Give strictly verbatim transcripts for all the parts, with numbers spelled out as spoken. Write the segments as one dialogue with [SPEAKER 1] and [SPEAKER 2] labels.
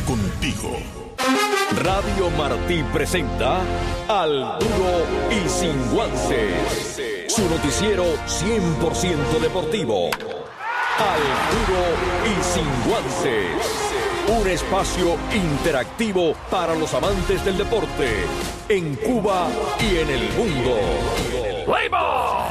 [SPEAKER 1] contigo.
[SPEAKER 2] Radio Martí presenta Al Duro y Sin Guantes, su noticiero cien por ciento deportivo. Al Duro y Sin Guantes, un espacio interactivo para los amantes del deporte en Cuba y en el mundo. ¡Play ball!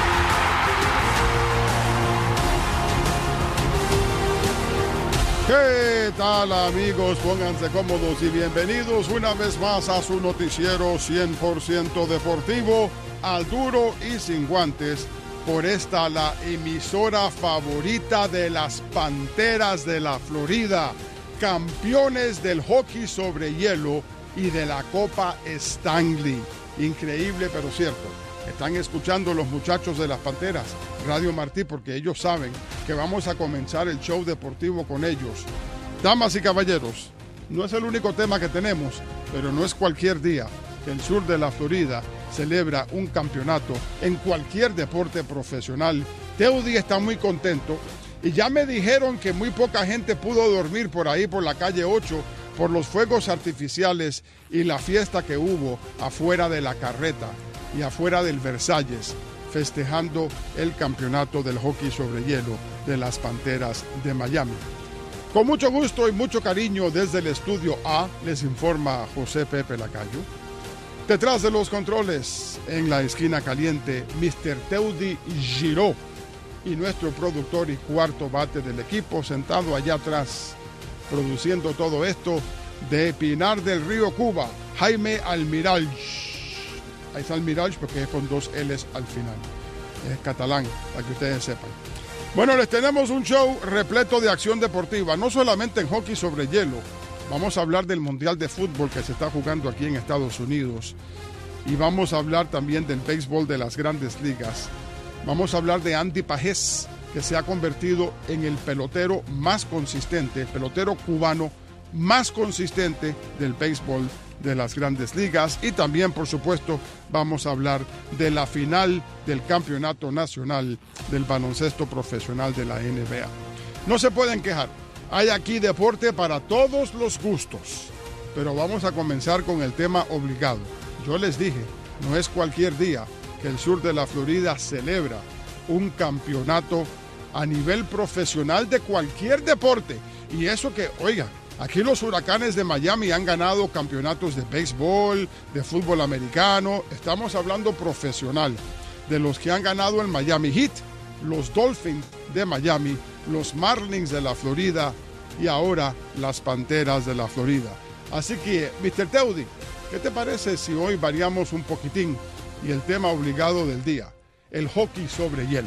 [SPEAKER 3] ¿Qué tal, amigos? Pónganse cómodos y bienvenidos una vez más a su noticiero cien por ciento deportivo, Al Duro y Sin Guantes, por esta la emisora favorita de las Panteras de la Florida, campeones del hockey sobre hielo y de la Copa Stanley. Increíble, pero cierto. Están escuchando los muchachos de las Panteras, Radio Martí, porque ellos saben que vamos a comenzar el show deportivo con ellos. Damas y caballeros, no es el único tema que tenemos, pero no es cualquier día que el sur de la Florida celebra un campeonato en cualquier deporte profesional. Teudi está muy contento y ya me dijeron que muy poca gente pudo dormir por ahí, por la calle ocho, por los fuegos artificiales y la fiesta que hubo afuera de la carreta y afuera del Versalles, festejando el campeonato del hockey sobre hielo de las Panteras de Miami. Con mucho gusto y mucho cariño desde el estudio A, les informa José Pepe Lacayo. Detrás de los controles, en la esquina caliente, mister Teudi Giró, y nuestro productor y cuarto bate del equipo, sentado allá atrás, produciendo todo esto, de Pinar del Río, Cuba, Jaime Almirall. Ahí está Almirall porque es con dos L's al final. Es catalán, para que ustedes sepan. Bueno, les tenemos un show repleto de acción deportiva, no solamente en hockey sobre hielo. Vamos a hablar del Mundial de Fútbol que se está jugando aquí en Estados Unidos. Y vamos a hablar también del béisbol de las Grandes Ligas. Vamos a hablar de Andy Pajés, que se ha convertido en el pelotero más consistente, el pelotero cubano más consistente del béisbol de las Grandes Ligas. Y también, por supuesto, vamos a hablar de la final del Campeonato Nacional del Baloncesto Profesional de la N B A. No se pueden quejar. Hay aquí deporte para todos los gustos. Pero vamos a comenzar con el tema obligado. Yo les dije, no es cualquier día que el sur de la Florida celebra un campeonato a nivel profesional de cualquier deporte. Y eso que, oigan, aquí los Huracanes de Miami han ganado campeonatos de béisbol, de fútbol americano. Estamos hablando profesional, de los que han ganado el Miami Heat, los Dolphins de Miami, los Marlins de la Florida y ahora las Panteras de la Florida. Así que, mister Teudi, ¿qué te parece si hoy variamos un poquitín y el tema obligado del día, el hockey sobre hielo?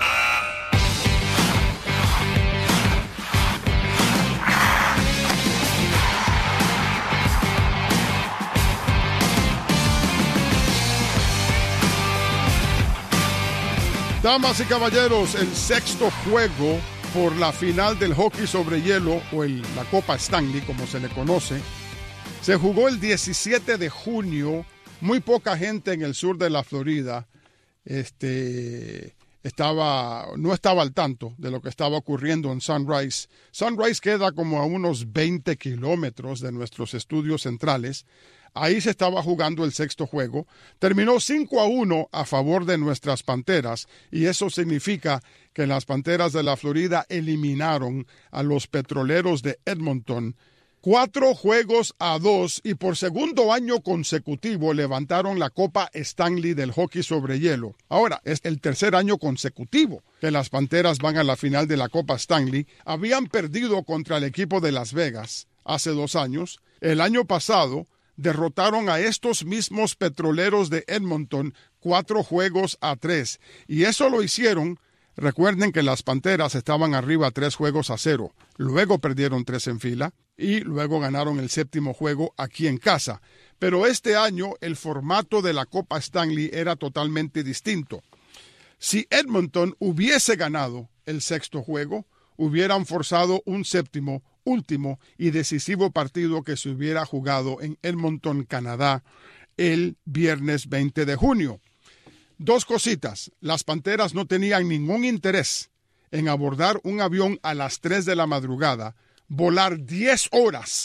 [SPEAKER 3] Damas y caballeros, el sexto juego por la final del hockey sobre hielo, o el, la Copa Stanley, como se le conoce, se jugó el diecisiete de junio. Muy poca gente en el sur de la Florida este, estaba, no estaba al tanto de lo que estaba ocurriendo en Sunrise. Sunrise queda como a unos veinte kilómetros de nuestros estudios centrales. Ahí se estaba jugando el sexto juego. Terminó cinco a uno a favor de nuestras Panteras, y eso significa que las Panteras de la Florida eliminaron a los Petroleros de Edmonton cuatro juegos a dos, y por segundo año consecutivo levantaron la Copa Stanley del hockey sobre hielo. Ahora, es el tercer año consecutivo que las Panteras van a la final de la Copa Stanley. Habían perdido contra el equipo de Las Vegas hace dos años. El año pasado derrotaron a estos mismos Petroleros de Edmonton cuatro juegos a tres. Y eso lo hicieron, recuerden que las Panteras estaban arriba tres juegos a cero. Luego perdieron tres en fila y luego ganaron el séptimo juego aquí en casa. Pero este año el formato de la Copa Stanley era totalmente distinto. Si Edmonton hubiese ganado el sexto juego, hubieran forzado un séptimo, último y decisivo partido que se hubiera jugado en Edmonton, Canadá, el viernes veinte de junio. Dos cositas. Las Panteras no tenían ningún interés en abordar un avión a las tres de la madrugada, volar diez horas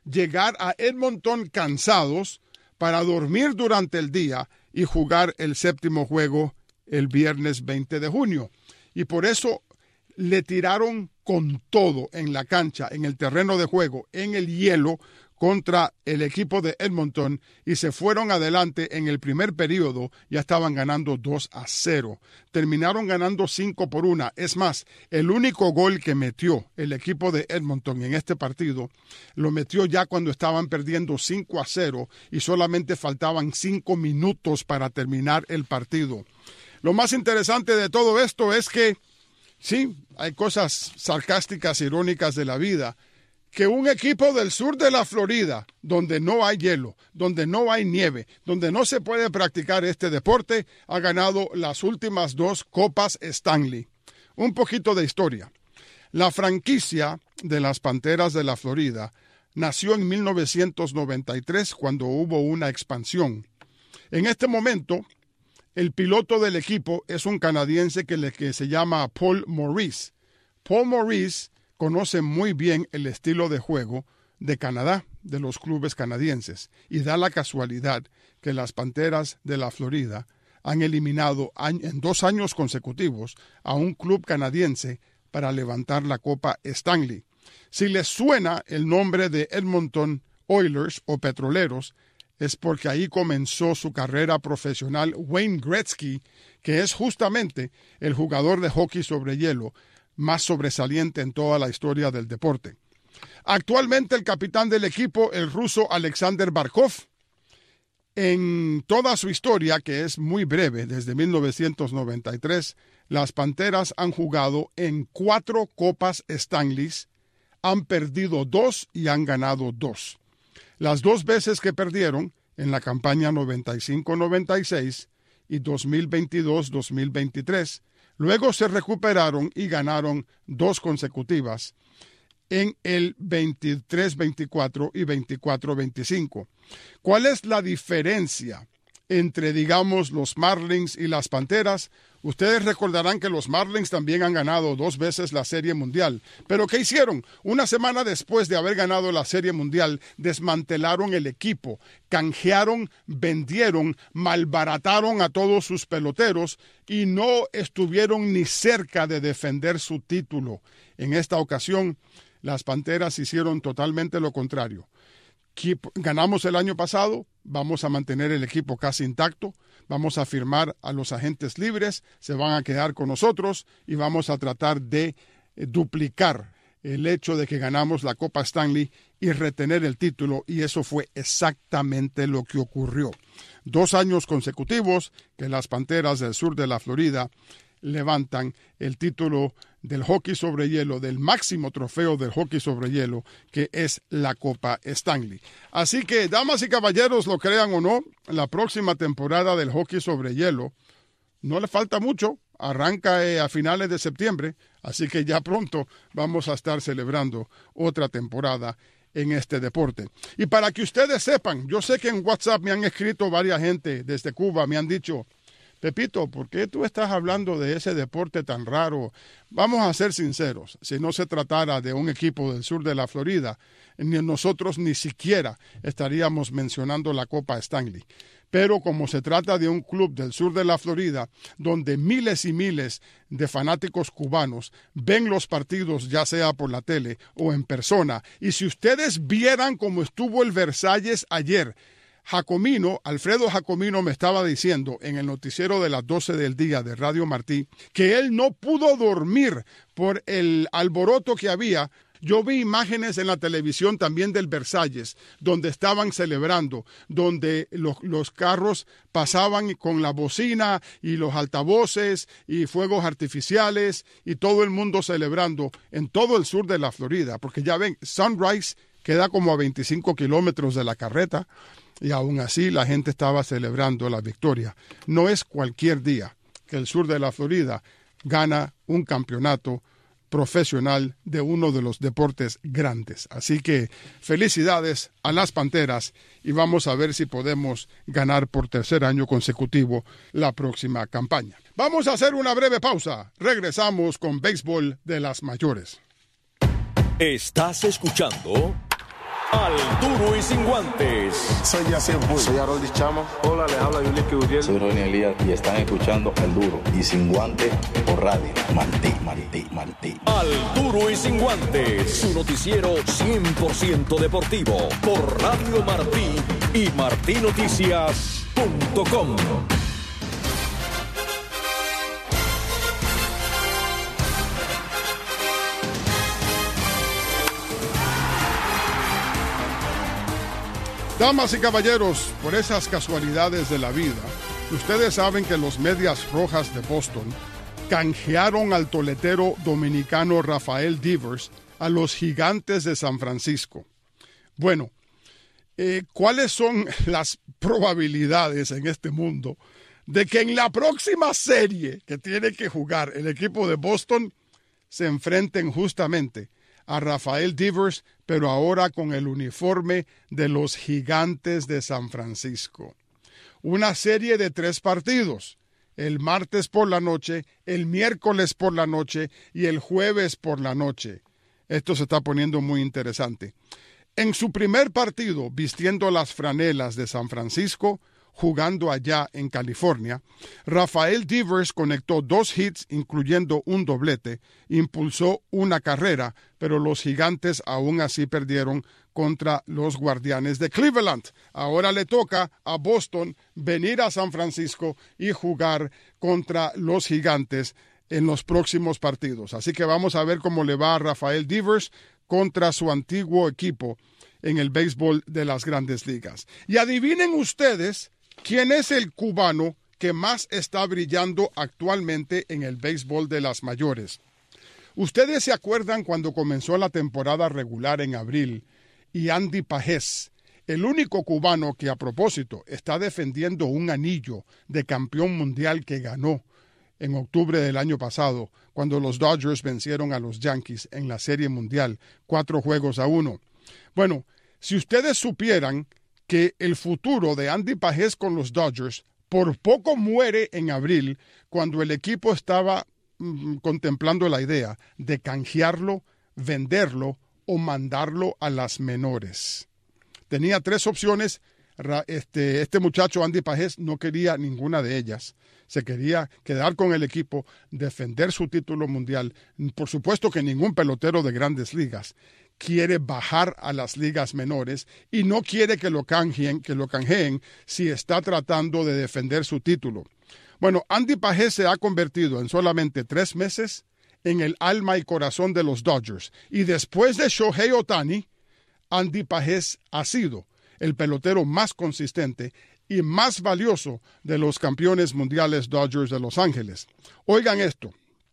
[SPEAKER 3] llegar a Edmonton cansados para dormir durante el día y jugar el séptimo juego el viernes veinte de junio. Y por eso le tiraron con todo en la cancha, en el terreno de juego, en el hielo, contra el equipo de Edmonton y se fueron adelante en el primer periodo. Ya estaban ganando dos a cero. Terminaron ganando cinco por una. Es más, el único gol que metió el equipo de Edmonton en este partido lo metió ya cuando estaban perdiendo cinco a cero y solamente faltaban cinco minutos para terminar el partido. Lo más interesante de todo esto es que sí, hay cosas sarcásticas, irónicas de la vida, que un equipo del sur de la Florida, donde no hay hielo, donde no hay nieve, donde no se puede practicar este deporte, ha ganado las últimas dos Copas Stanley. Un poquito de historia. La franquicia de las Panteras de la Florida nació en mil novecientos noventa y tres, cuando hubo una expansión. En este momento, el piloto del equipo es un canadiense que, le, que se llama Paul Maurice. Paul Maurice conoce muy bien el estilo de juego de Canadá, de los clubes canadienses, y da la casualidad que las Panteras de la Florida han eliminado en dos años consecutivos a un club canadiense para levantar la Copa Stanley. Si les suena el nombre de Edmonton Oilers o Petroleros, es porque ahí comenzó su carrera profesional Wayne Gretzky, que es justamente el jugador de hockey sobre hielo más sobresaliente en toda la historia del deporte. Actualmente el capitán del equipo, el ruso Alexander Barkov. En toda su historia, que es muy breve, desde mil novecientos noventa y tres, las Panteras han jugado en cuatro Copas Stanley, han perdido dos y han ganado dos. Las dos veces que perdieron, en la campaña noventa y cinco noventa y seis y dos mil veintidós dos mil veintitrés, luego se recuperaron y ganaron dos consecutivas en el veintitrés veinticuatro y veinticuatro veinticinco. ¿Cuál es la diferencia entre, digamos, los Marlins y las Panteras? Ustedes recordarán que los Marlins también han ganado dos veces la Serie Mundial. ¿Pero qué hicieron? Una semana después de haber ganado la Serie Mundial, desmantelaron el equipo, canjearon, vendieron, malbarataron a todos sus peloteros y no estuvieron ni cerca de defender su título. En esta ocasión, las Panteras hicieron totalmente lo contrario. Ganamos el año pasado, vamos a mantener el equipo casi intacto, vamos a firmar a los agentes libres, se van a quedar con nosotros y vamos a tratar de duplicar el hecho de que ganamos la Copa Stanley y retener el título, y eso fue exactamente lo que ocurrió. Dos años consecutivos que las Panteras del sur de la Florida levantan el título del hockey sobre hielo, del máximo trofeo del hockey sobre hielo, que es la Copa Stanley. Así que, damas y caballeros, lo crean o no, la próxima temporada del hockey sobre hielo no le falta mucho, arranca eh, a finales de septiembre, así que ya pronto vamos a estar celebrando otra temporada en este deporte. Y para que ustedes sepan, yo sé que en WhatsApp me han escrito varias gente desde Cuba, me han dicho: Pepito, ¿por qué tú estás hablando de ese deporte tan raro? Vamos a ser sinceros, si no se tratara de un equipo del sur de la Florida, ni nosotros ni siquiera estaríamos mencionando la Copa Stanley. Pero como se trata de un club del sur de la Florida, donde miles y miles de fanáticos cubanos ven los partidos, ya sea por la tele o en persona, y si ustedes vieran cómo estuvo el Versalles ayer, Jacomino, Alfredo Jacomino me estaba diciendo en el noticiero de las doce del día de Radio Martí que él no pudo dormir por el alboroto que había. Yo vi imágenes en la televisión también del Versalles, donde estaban celebrando, donde los, los carros pasaban con la bocina y los altavoces y fuegos artificiales y todo el mundo celebrando en todo el sur de la Florida, porque ya ven, Sunrise queda como a veinticinco kilómetros de la Carreta, y aún así la gente estaba celebrando la victoria. No es cualquier día que el sur de la Florida gana un campeonato profesional de uno de los deportes grandes. Así que felicidades a las Panteras y vamos a ver si podemos ganar por tercer año consecutivo la próxima campaña. Vamos a hacer una breve pausa. Regresamos con béisbol de las mayores.
[SPEAKER 2] Estás escuchando Al Duro y Sin Guantes.
[SPEAKER 1] Soy Yacir Bull.
[SPEAKER 4] Soy Harold Chamo.
[SPEAKER 1] Hola, les habla Yuliki Uriel.
[SPEAKER 5] Soy Ronnie Elías y están escuchando Al Duro y Sin Guantes por Radio Martí, Martí, Martí.
[SPEAKER 2] Al Duro y Sin Guantes, su noticiero cien por ciento deportivo por Radio Martí y martí noticias punto com.
[SPEAKER 3] Damas y caballeros, por esas casualidades de la vida, ustedes saben que los Medias Rojas de Boston canjearon al toletero dominicano Rafael Devers a los Gigantes de San Francisco. Bueno, eh, ¿cuáles son las probabilidades en este mundo de que en la próxima serie que tiene que jugar el equipo de Boston se enfrenten justamente a Rafael Devers, pero ahora con el uniforme de los Gigantes de San Francisco? Una serie de tres partidos, el martes por la noche, el miércoles por la noche y el jueves por la noche. Esto se está poniendo muy interesante. En su primer partido, vistiendo las franelas de San Francisco, jugando allá en California, Rafael Devers conectó dos hits, incluyendo un doblete, impulsó una carrera, pero los Gigantes aún así perdieron contra los Guardianes de Cleveland. Ahora le toca a Boston venir a San Francisco y jugar contra los Gigantes en los próximos partidos. Así que vamos a ver cómo le va a Rafael Devers contra su antiguo equipo en el béisbol de las Grandes Ligas. Y adivinen ustedes quién es el cubano que más está brillando actualmente en el béisbol de las mayores. Ustedes se acuerdan cuando comenzó la temporada regular en abril y Andy Pajés, el único cubano que a propósito está defendiendo un anillo de campeón mundial que ganó en octubre del año pasado, cuando los Dodgers vencieron a los Yankees en la Serie Mundial, cuatro juegos a uno. Bueno, si ustedes supieran que el futuro de Andy Pajés con los Dodgers por poco muere en abril, cuando el equipo estaba mm, contemplando la idea de canjearlo, venderlo o mandarlo a las menores. Tenía tres opciones. Este, este muchacho Andy Pajés no quería ninguna de ellas. Se quería quedar con el equipo, defender su título mundial. Por supuesto que ningún pelotero de Grandes Ligas quiere bajar a las ligas menores y no quiere que lo canjeen, que lo canjeen si está tratando de defender su título. Bueno, Andy Pajés se ha convertido en solamente tres meses en el alma y corazón de los Dodgers. Y después de Shohei Ohtani, Andy Pajés ha sido el pelotero más consistente y más valioso de los campeones mundiales Dodgers de Los Ángeles. Oigan esto,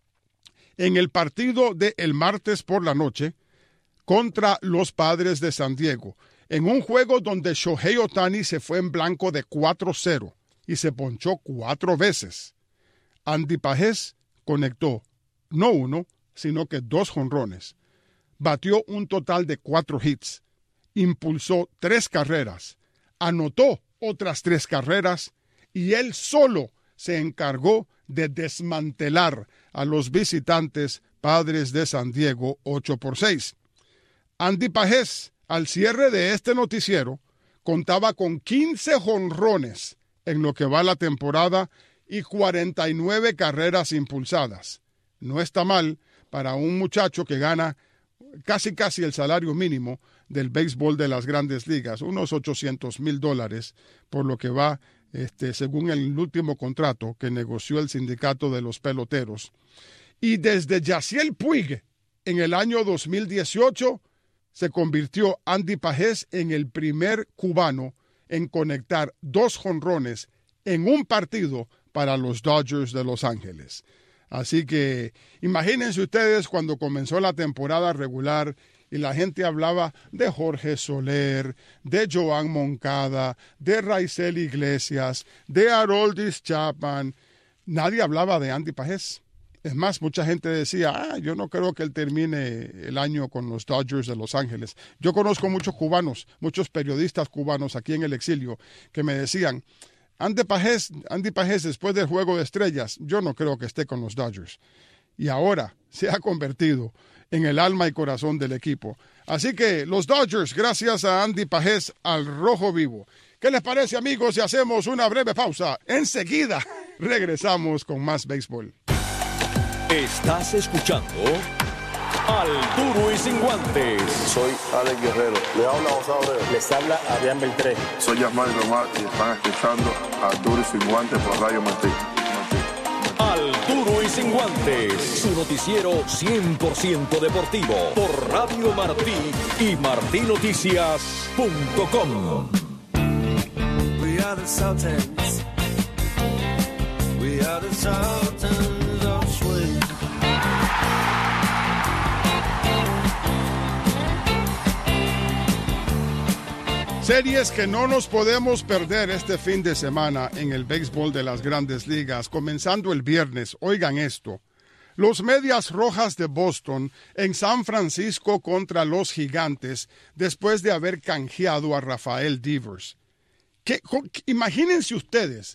[SPEAKER 3] en el partido de el martes por la noche contra los Padres de San Diego, en un juego donde Shohei Ohtani se fue en blanco de cuatro cero y se ponchó cuatro veces, Andy Pajés conectó no uno, sino que dos jonrones, batió un total de cuatro hits, impulsó tres carreras, anotó otras tres carreras y él solo se encargó de desmantelar a los visitantes Padres de San Diego ocho por seis. Andy Pajés, al cierre de este noticiero, contaba con quince jonrones en lo que va la temporada y cuarenta y nueve carreras impulsadas. No está mal para un muchacho que gana casi casi el salario mínimo del béisbol de las Grandes Ligas, unos ochocientos mil dólares, por lo que va, este, según el último contrato que negoció el sindicato de los peloteros. Y desde Yasiel Puig, en el año dos mil dieciocho, se convirtió Andy Pajés en el primer cubano en conectar dos jonrones en un partido para los Dodgers de Los Ángeles. Así que imagínense ustedes cuando comenzó la temporada regular y la gente hablaba de Jorge Soler, de Joan Moncada, de Raisel Iglesias, de Aroldis Chapman. Nadie hablaba de Andy Pajés. Es más, mucha gente decía, ah, yo no creo que él termine el año con los Dodgers de Los Ángeles. Yo conozco muchos cubanos, muchos periodistas cubanos aquí en el exilio, que me decían, Andy Pajés, Andy Pajés después del Juego de Estrellas, yo no creo que esté con los Dodgers. y ahora se ha convertido en el alma y corazón del equipo. Así que los Dodgers, gracias a Andy Pajés, al rojo vivo. ¿Qué les parece, amigos, si hacemos una breve pausa? Enseguida regresamos con más béisbol.
[SPEAKER 2] Estás escuchando Al Duro y Sin Guantes.
[SPEAKER 1] Soy Alex Guerrero. Le habla José Abreu.
[SPEAKER 4] Les habla Adrián Beltré.
[SPEAKER 1] Soy Yasmani Román y están escuchando Al Duro y Sin Guantes por Radio Martí.
[SPEAKER 2] Al Duro y Sin Guantes, su noticiero cien por ciento deportivo por Radio Martí y martí noticias punto com.
[SPEAKER 6] We are the Sultans. We are the Sultans of Swing.
[SPEAKER 3] Series que no nos podemos perder este fin de semana en el béisbol de las Grandes Ligas, comenzando el viernes. Oigan esto. Los Medias Rojas de Boston en San Francisco contra los Gigantes después de haber canjeado a Rafael Devers. ¿Qué, imagínense ustedes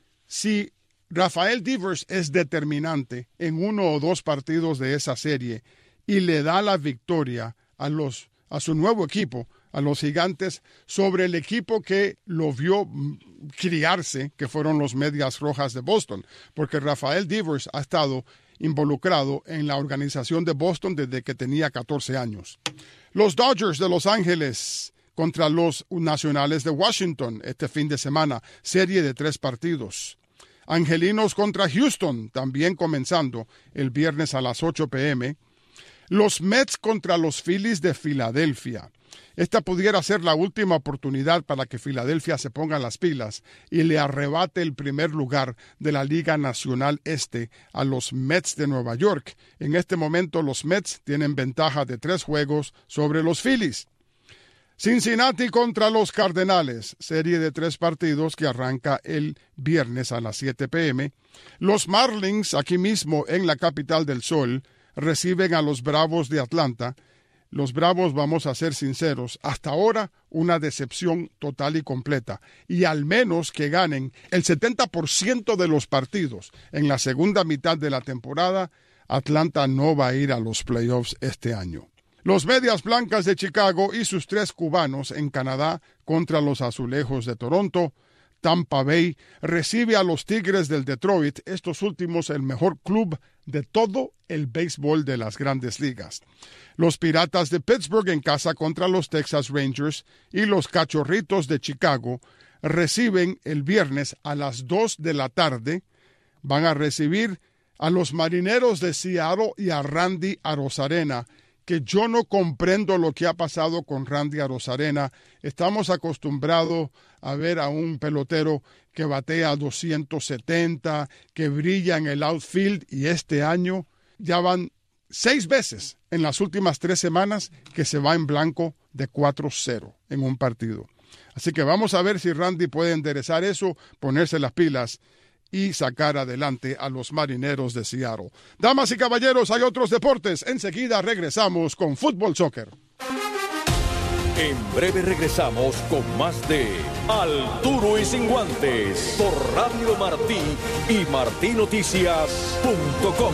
[SPEAKER 3] si Rafael Devers es determinante en uno o dos partidos de esa serie y le da la victoria a, los, a su nuevo equipo, a los Gigantes, sobre el equipo que lo vio criarse, que fueron los Medias Rojas de Boston, porque Rafael Devers ha estado involucrado en la organización de Boston desde que tenía catorce años. Los Dodgers de Los Ángeles contra los Nacionales de Washington este fin de semana, serie de tres partidos. Angelinos contra Houston, también comenzando el viernes a las ocho p m Los Mets contra los Phillies de Filadelfia. Esta pudiera ser la última oportunidad para que Filadelfia se ponga las pilas y le arrebate el primer lugar de la Liga Nacional Este a los Mets de Nueva York. En este momento los Mets tienen ventaja de tres juegos sobre los Phillies. Cincinnati contra los Cardenales, serie de tres partidos que arranca el viernes a las siete p m Los Marlins, aquí mismo en la capital del sol, reciben a los Bravos de Atlanta. Los Bravos, vamos a ser sinceros, hasta ahora una decepción total y completa. Y al menos que ganen el setenta por ciento de los partidos en la segunda mitad de la temporada, Atlanta no va a ir a los playoffs este año. Los Medias Blancas de Chicago y sus tres cubanos en Canadá contra los Azulejos de Toronto. Tampa Bay recibe a los Tigres del Detroit, estos últimos el mejor club de todo el béisbol de las Grandes Ligas. Los Piratas de Pittsburgh en casa contra los Texas Rangers y los Cachorritos de Chicago reciben el viernes a las dos de la tarde. Van a recibir a los Marineros de Seattle y a Randy Arozarena, que yo no comprendo lo que ha pasado con Randy Arozarena. Estamos acostumbrados a ver a un pelotero que batea doscientos setenta, que brilla en el outfield, y este año ya van seis veces en las últimas tres semanas que se va en blanco de cuatro cero en un partido. Así que vamos a ver si Randy puede enderezar eso, ponerse las pilas y sacar adelante a los Marineros de Seattle. Damas y caballeros, hay otros deportes. Enseguida regresamos con Fútbol Soccer.
[SPEAKER 2] En breve regresamos con más de Al Duro y Sin Guantes por Radio Martí y martí noticias punto com.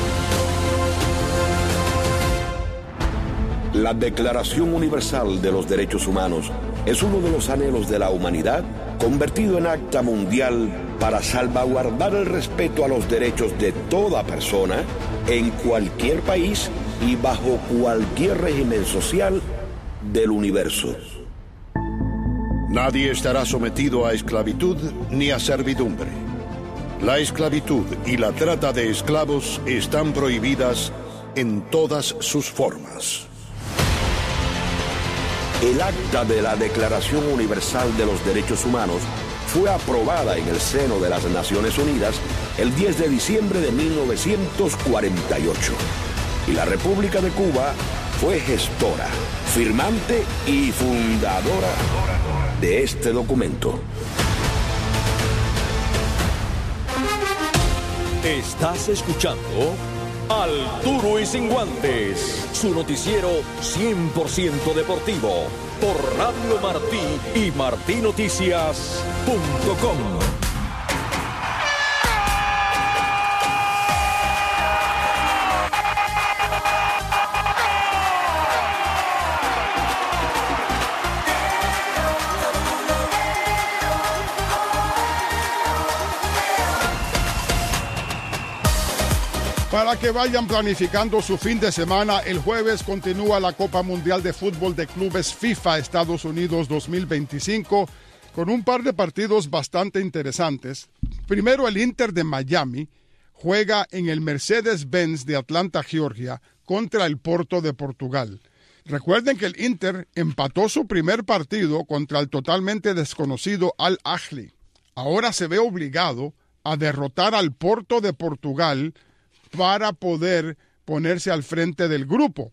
[SPEAKER 7] La Declaración Universal de los Derechos Humanos es uno de los anhelos de la humanidad convertido en acta mundial para salvaguardar el respeto a los derechos de toda persona en cualquier país y bajo cualquier régimen social del universo.
[SPEAKER 8] Nadie estará sometido a esclavitud ni a servidumbre. La esclavitud y la trata de esclavos están prohibidas en todas sus formas.
[SPEAKER 7] El acta de la Declaración Universal de los Derechos Humanos fue aprobada en el seno de las Naciones Unidas el diez de diciembre de mil novecientos cuarenta y ocho. Y la República de Cuba fue gestora, firmante y fundadora de este documento.
[SPEAKER 2] Estás escuchando Al Duro y Sin Guantes, su noticiero cien por ciento deportivo por Radio Martí y martí noticias punto com.
[SPEAKER 3] Para que vayan planificando su fin de semana, el jueves continúa la Copa Mundial de Fútbol de Clubes FIFA Estados Unidos dos mil veinticinco con un par de partidos bastante interesantes. Primero, el Inter de Miami juega en el Mercedes-Benz de Atlanta, Georgia, contra el Porto de Portugal. Recuerden que el Inter empató su primer partido contra el totalmente desconocido Al Ahly. Ahora se ve obligado a derrotar al Porto de Portugal para poder ponerse al frente del grupo.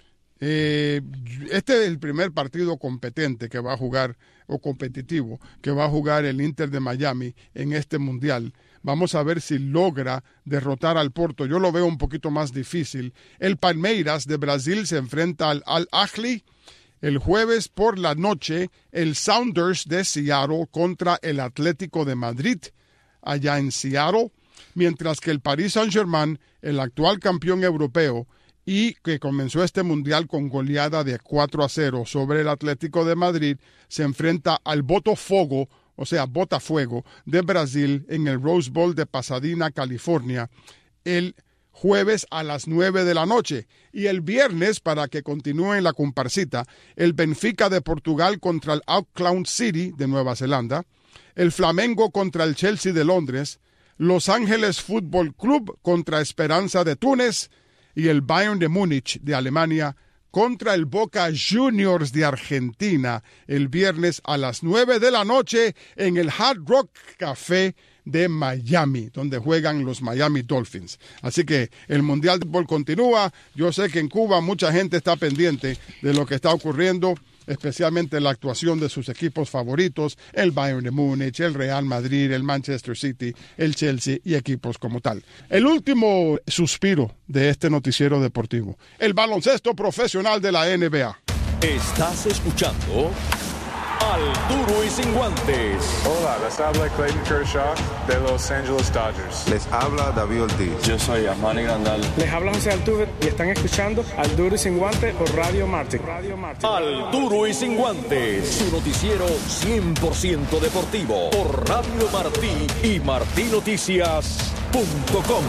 [SPEAKER 3] Eh, este es el primer partido competente que va a jugar, o competitivo, que va a jugar el Inter de Miami en este Mundial. Vamos a ver si logra derrotar al Porto. Yo lo veo un poquito más difícil. El Palmeiras de Brasil se enfrenta al Al Ahly. El jueves por la noche, el Sounders de Seattle contra el Atlético de Madrid, allá en Seattle. Mientras que el Paris Saint-Germain, el actual campeón europeo, y que comenzó este mundial con goleada de cuatro a cero sobre el Atlético de Madrid, se enfrenta al Botafogo, o sea, Botafuego, de Brasil en el Rose Bowl de Pasadena, California, el jueves a las nueve de la noche. Y el viernes, para que continúen la comparsita, el Benfica de Portugal contra el Auckland City de Nueva Zelanda, el Flamengo contra el Chelsea de Londres, Los Ángeles Fútbol Club contra Esperanza de Túnez y el Bayern de Múnich de Alemania contra el Boca Juniors de Argentina el viernes a las nueve de la noche en el Hard Rock Café de Miami, donde juegan los Miami Dolphins. Así que el Mundial de Fútbol continúa. Yo sé que en Cuba mucha gente está pendiente de lo que está ocurriendo, especialmente la actuación de sus equipos favoritos, el Bayern de Múnich, el Real Madrid, el Manchester City, el Chelsea y equipos como tal. El último suspiro de este noticiero deportivo, el baloncesto profesional de la N B A.
[SPEAKER 2] Estás escuchando Al Duro y Sin Guantes.
[SPEAKER 4] Hola, les habla Clayton Kershaw de Los Angeles Dodgers.
[SPEAKER 1] Les habla David Ortiz.
[SPEAKER 9] Yo soy Armani Grandal.
[SPEAKER 10] Les habla José Altuve y están escuchando Al Duro y Sin Guantes por Radio Martin. Radio Martin.
[SPEAKER 2] Al Duro y Sin Guantes, su noticiero cien por ciento deportivo por Radio Martí y martí noticias punto com.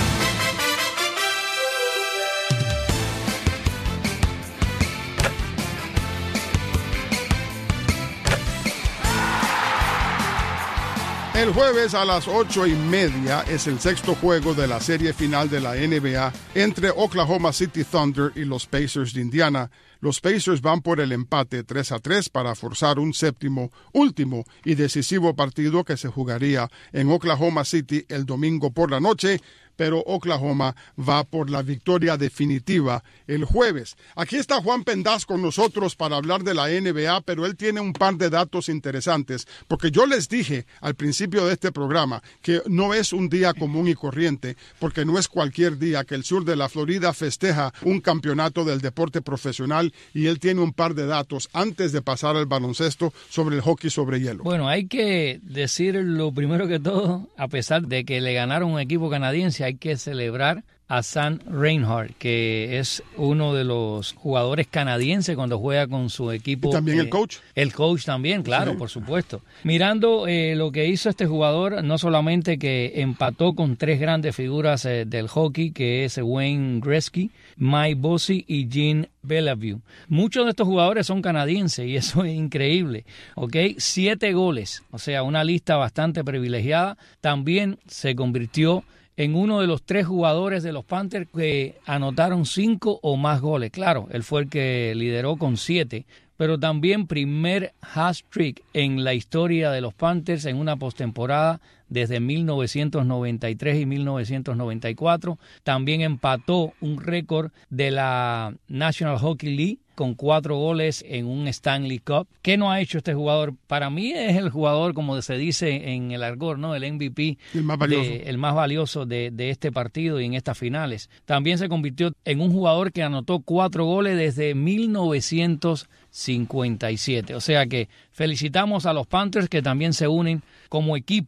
[SPEAKER 3] El jueves a las ocho y media es el sexto juego de la serie final de la N B A entre Oklahoma City Thunder y los Pacers de Indiana. Los Pacers van por el empate tres a tres para forzar un séptimo, último y decisivo partido que se jugaría en Oklahoma City el domingo por la noche, pero Oklahoma va por la victoria definitiva el jueves. Aquí está Juan Pendaz con nosotros para hablar de la N B A, pero él tiene un par de datos interesantes, porque yo les dije al principio de este programa que no es un día común y corriente, porque no es cualquier día que el sur de la Florida festeja un campeonato del deporte profesional, y él tiene un par de datos antes de pasar al baloncesto sobre el hockey sobre hielo.
[SPEAKER 11] Bueno, hay que decir lo primero que todo, a pesar de que le ganaron un equipo canadiense, hay que celebrar a Sam Reinhart, que es uno de los jugadores canadienses cuando juega con su equipo.
[SPEAKER 3] ¿Y también eh, el coach?
[SPEAKER 11] El coach también, claro, sí. Por supuesto. Mirando eh, lo que hizo este jugador, no solamente que empató con tres grandes figuras eh, del hockey, que es Wayne Gretzky, Mike Bossy y Jean Bellevue. Muchos de estos jugadores son canadienses y eso es increíble. ¿Ok? Siete goles, o sea, una lista bastante privilegiada. También se convirtió en uno de los tres jugadores de los Panthers que anotaron cinco o más goles. Claro, él fue el que lideró con siete, pero también primer hat-trick en la historia de los Panthers en una postemporada desde mil novecientos noventa y tres y mil novecientos noventa y cuatro. También empató un récord de la National Hockey League con cuatro goles en un Stanley Cup. ¿Qué no ha hecho este jugador? Para mí es el jugador, como se dice en el argot, ¿no? El M V P,
[SPEAKER 3] el más valioso,
[SPEAKER 11] de, el más valioso de, de este partido y en estas finales. También se convirtió en un jugador que anotó cuatro goles desde mil novecientos cincuenta y siete. O sea que felicitamos a los Panthers, que también se unen como equipo en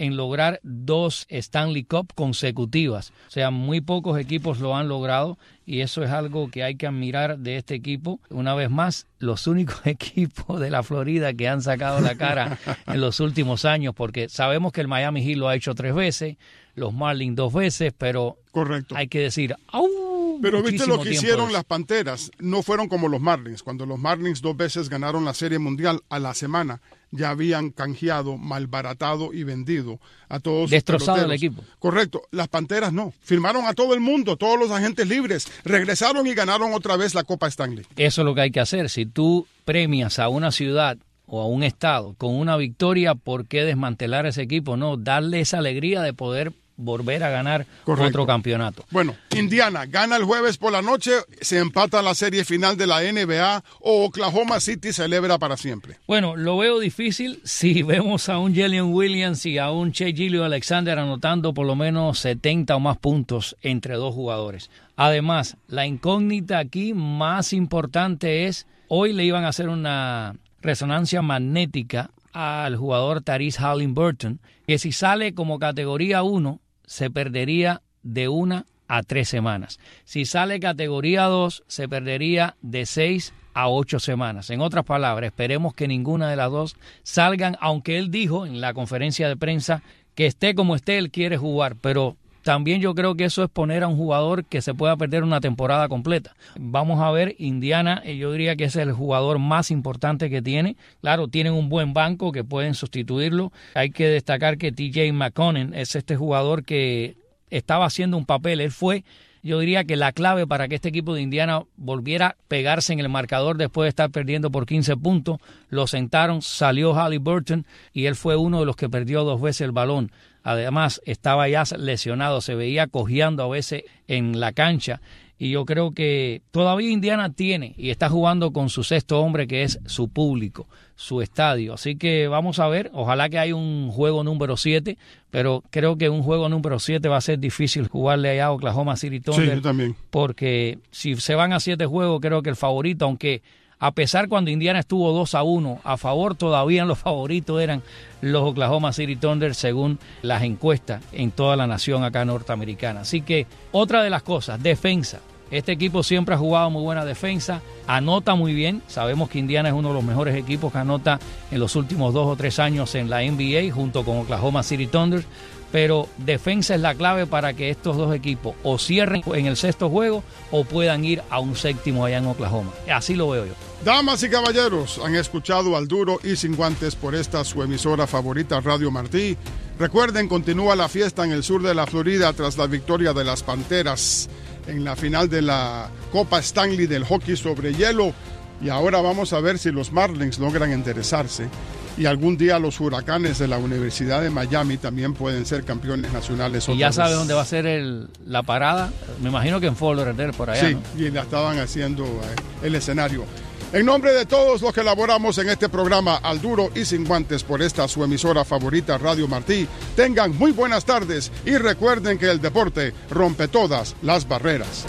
[SPEAKER 11] en lograr dos Stanley Cup consecutivas. O sea, muy pocos equipos lo han logrado y eso es algo que hay que admirar de este equipo. Una vez más, los únicos equipos de la Florida que han sacado la cara en los últimos años, porque sabemos que el Miami Heat lo ha hecho tres veces, los Marlins dos veces, pero
[SPEAKER 3] correcto,
[SPEAKER 11] hay que decir, ¡au!
[SPEAKER 3] Pero viste lo que hicieron las Panteras, no fueron como los Marlins. Cuando los Marlins dos veces ganaron la Serie Mundial, a la semana ya habían canjeado, malbaratado y vendido a todos.
[SPEAKER 11] Destrozado el equipo.
[SPEAKER 3] Correcto, las Panteras no. Firmaron a todo el mundo, todos los agentes libres, regresaron y ganaron otra vez la Copa Stanley.
[SPEAKER 11] Eso es lo que hay que hacer. Si tú premias a una ciudad o a un estado con una victoria, ¿por qué desmantelar ese equipo? No, darle esa alegría de poder volver a ganar Correcto. Otro campeonato.
[SPEAKER 3] Bueno, Indiana gana el jueves por la noche, se empata la serie final de la N B A o Oklahoma City celebra para siempre.
[SPEAKER 11] Bueno, lo veo difícil si vemos a un Jalen Williams y a un Shai Gilgeous-Alexander anotando por lo menos setenta o más puntos entre dos jugadores. Además, la incógnita aquí más importante es, hoy le iban a hacer una resonancia magnética al jugador Tyrese Halliburton, que si sale como categoría uno, se perdería de una a tres semanas. Si sale categoría dos, se perdería de seis a ocho semanas. En otras palabras, esperemos que ninguna de las dos salgan, aunque él dijo en la conferencia de prensa que esté como esté, él quiere jugar, pero también yo creo que eso es poner a un jugador que se pueda perder una temporada completa. Vamos a ver, Indiana, yo diría que es el jugador más importante que tiene. Claro, tienen un buen banco que pueden sustituirlo. Hay que destacar que T J McConnell es este jugador que estaba haciendo un papel. Él fue, yo diría que la clave para que este equipo de Indiana volviera a pegarse en el marcador después de estar perdiendo por quince puntos. Lo sentaron, salió Halliburton y él fue uno de los que perdió dos veces el balón. Además, estaba ya lesionado, se veía cojeando a veces en la cancha. Y yo creo que todavía Indiana tiene y está jugando con su sexto hombre, que es su público, su estadio. Así que vamos a ver, ojalá que haya un juego número siete, pero creo que un juego número siete va a ser difícil jugarle allá a Oklahoma City Thunder.
[SPEAKER 3] Sí, yo también.
[SPEAKER 11] Porque si se van a siete juegos, creo que el favorito, aunque a pesar cuando Indiana estuvo dos a uno a favor, todavía los favoritos eran los Oklahoma City Thunder según las encuestas en toda la nación acá norteamericana. Así que otra de las cosas, defensa. Este equipo siempre ha jugado muy buena defensa, anota muy bien. Sabemos que Indiana es uno de los mejores equipos que anota en los últimos dos o tres años en la N B A junto con Oklahoma City Thunder. Pero defensa es la clave para que estos dos equipos o cierren en el sexto juego o puedan ir a un séptimo allá en Oklahoma. Así lo veo yo.
[SPEAKER 3] Damas y caballeros, han escuchado Al Duro y Sin Guantes por esta su emisora favorita, Radio Martí. Recuerden, continúa la fiesta en el sur de la Florida tras la victoria de las Panteras en la final de la Copa Stanley del hockey sobre hielo. Y ahora vamos a ver si los Marlins logran enderezarse. Y algún día los Huracanes de la Universidad de Miami también pueden ser campeones nacionales.
[SPEAKER 11] Y ya sabe dónde va a ser el, la parada. Me imagino que en Fort Lauderdale, por allá.
[SPEAKER 3] Sí, ¿no? Y la estaban haciendo eh, el escenario. En nombre de todos los que elaboramos en este programa Al Duro y Sin Guantes por esta su emisora favorita, Radio Martí, tengan muy buenas tardes y recuerden que el deporte rompe todas las barreras.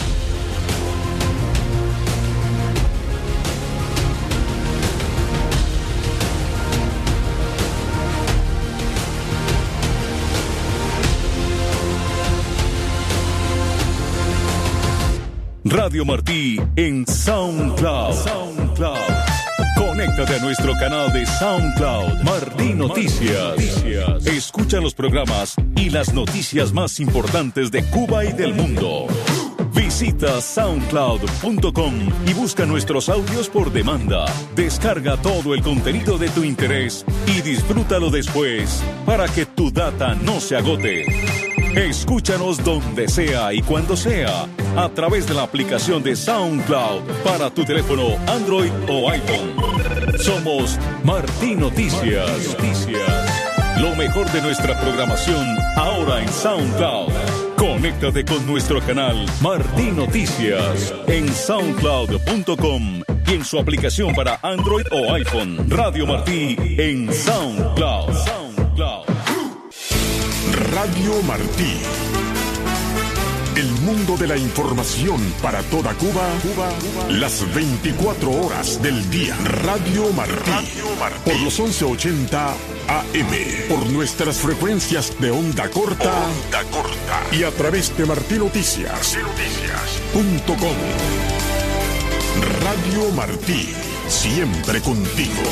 [SPEAKER 2] Radio Martí en SoundCloud. SoundCloud. Conéctate a nuestro canal de SoundCloud, Martí Noticias. Escucha los programas y las noticias más importantes de Cuba y del mundo. Visita soundcloud punto com y busca nuestros audios por demanda. Descarga todo el contenido de tu interés y disfrútalo después para que tu data no se agote. Escúchanos donde sea y cuando sea a través de la aplicación de SoundCloud para tu teléfono Android o iPhone. Somos Martí Noticias. Lo mejor de nuestra programación ahora en SoundCloud. Conéctate con nuestro canal Martí Noticias en soundcloud punto com y en su aplicación para Android o iPhone. Radio Martí en SoundCloud. SoundCloud.
[SPEAKER 9] Radio Martí, El mundo de la información para toda Cuba, Cuba, Cuba. Las veinticuatro horas del día. Radio Martí. Radio Martí. Por los once ochenta A M. Por nuestras frecuencias de onda corta. Onda corta. Y a través de Martí Noticias. Punto com. Radio Martí. Siempre contigo.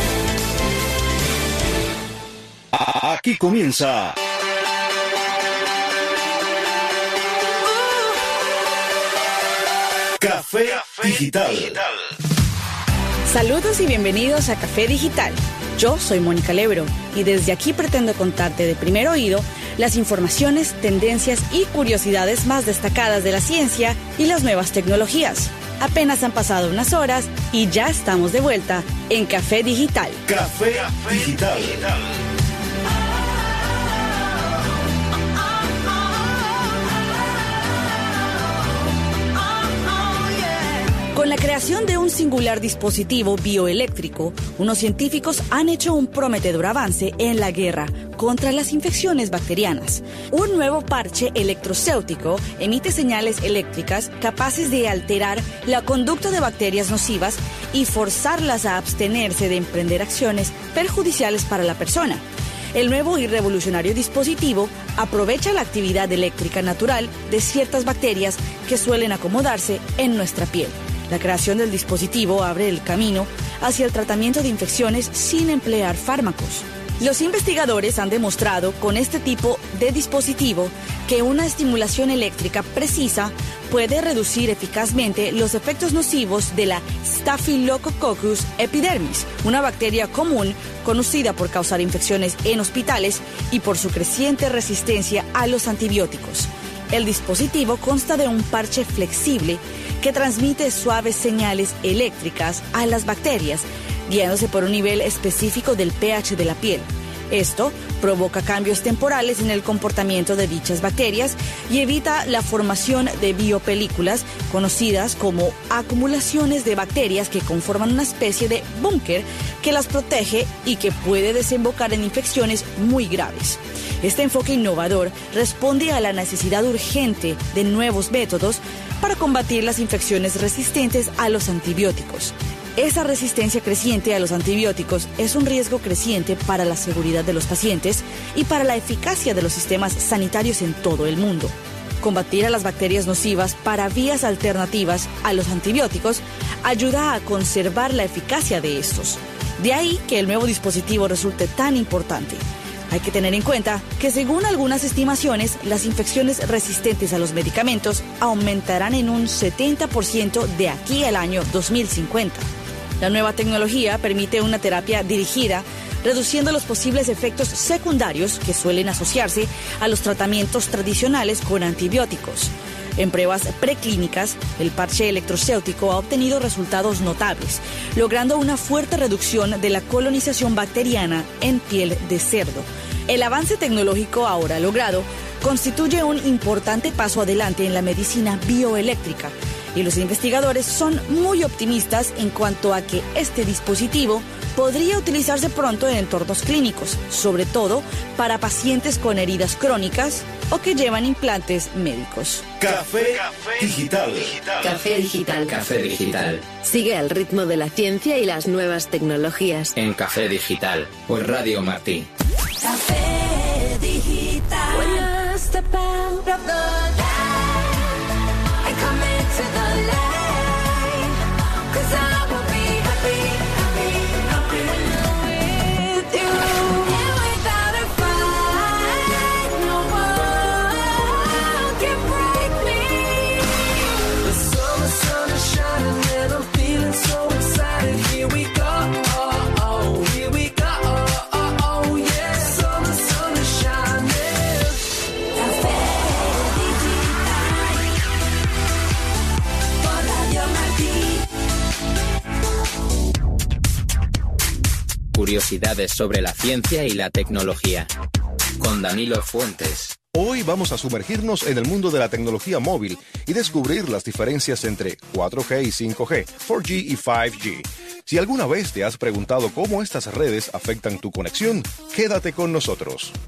[SPEAKER 2] Aquí comienza Café Digital.
[SPEAKER 12] Saludos y bienvenidos a Café Digital. Yo soy Mónica Lebro y desde aquí pretendo contarte de primer oído las informaciones, tendencias y curiosidades más destacadas de la ciencia y las nuevas tecnologías. Apenas han pasado unas horas y ya estamos de vuelta en Café Digital.
[SPEAKER 2] Café Digital.
[SPEAKER 12] Con la creación de un singular dispositivo bioeléctrico, unos científicos han hecho un prometedor avance en la guerra contra las infecciones bacterianas. Un nuevo parche electrocéutico emite señales eléctricas capaces de alterar la conducta de bacterias nocivas y forzarlas a abstenerse de emprender acciones perjudiciales para la persona. El nuevo y revolucionario dispositivo aprovecha la actividad eléctrica natural de ciertas bacterias que suelen acomodarse en nuestra piel. La creación del dispositivo abre el camino hacia el tratamiento de infecciones sin emplear fármacos. Los investigadores han demostrado con este tipo de dispositivo que una estimulación eléctrica precisa puede reducir eficazmente los efectos nocivos de la Staphylococcus epidermis, una bacteria común conocida por causar infecciones en hospitales y por su creciente resistencia a los antibióticos. El dispositivo consta de un parche flexible que transmite suaves señales eléctricas a las bacterias, guiándose por un nivel específico del pH de la piel. Esto provoca cambios temporales en el comportamiento de dichas bacterias y evita la formación de biopelículas, conocidas como acumulaciones de bacterias que conforman una especie de búnker que las protege y que puede desembocar en infecciones muy graves. Este enfoque innovador responde a la necesidad urgente de nuevos métodos para combatir las infecciones resistentes a los antibióticos. Esa resistencia creciente a los antibióticos es un riesgo creciente para la seguridad de los pacientes y para la eficacia de los sistemas sanitarios en todo el mundo. Combatir a las bacterias nocivas para vías alternativas a los antibióticos ayuda a conservar la eficacia de estos. De ahí que el nuevo dispositivo resulte tan importante. Hay que tener en cuenta que según algunas estimaciones, las infecciones resistentes a los medicamentos aumentarán en un setenta por ciento de aquí al año dos mil cincuenta. La nueva tecnología permite una terapia dirigida, reduciendo los posibles efectos secundarios que suelen asociarse a los tratamientos tradicionales con antibióticos. En pruebas preclínicas, el parche electrocéutico ha obtenido resultados notables, logrando una fuerte reducción de la colonización bacteriana en piel de cerdo. El avance tecnológico ahora logrado constituye un importante paso adelante en la medicina bioeléctrica, y los investigadores son muy optimistas en cuanto a que este dispositivo podría utilizarse pronto en entornos clínicos, sobre todo para pacientes con heridas crónicas o que llevan implantes médicos.
[SPEAKER 2] Café Digital.
[SPEAKER 13] Café Digital.
[SPEAKER 14] Café Digital.
[SPEAKER 13] Sigue al ritmo de la ciencia y las nuevas tecnologías.
[SPEAKER 14] En Café Digital, por Radio Martí.
[SPEAKER 6] Café Digital. When I step out of the line, I come into the light, 'cause I will be happy, happy, happy with you. And without a fight, no one can break me. The summer sun is shining and I'm feeling so excited. Here we go, oh, oh, here we go.
[SPEAKER 14] Curiosidades sobre la ciencia y la tecnología. Con Danilo Fuentes.
[SPEAKER 15] Hoy vamos a sumergirnos en el mundo de la tecnología móvil y descubrir las diferencias entre cuatro G y cinco G, cuatro G y cinco G. Si alguna vez te has preguntado cómo estas redes afectan tu conexión, quédate con nosotros.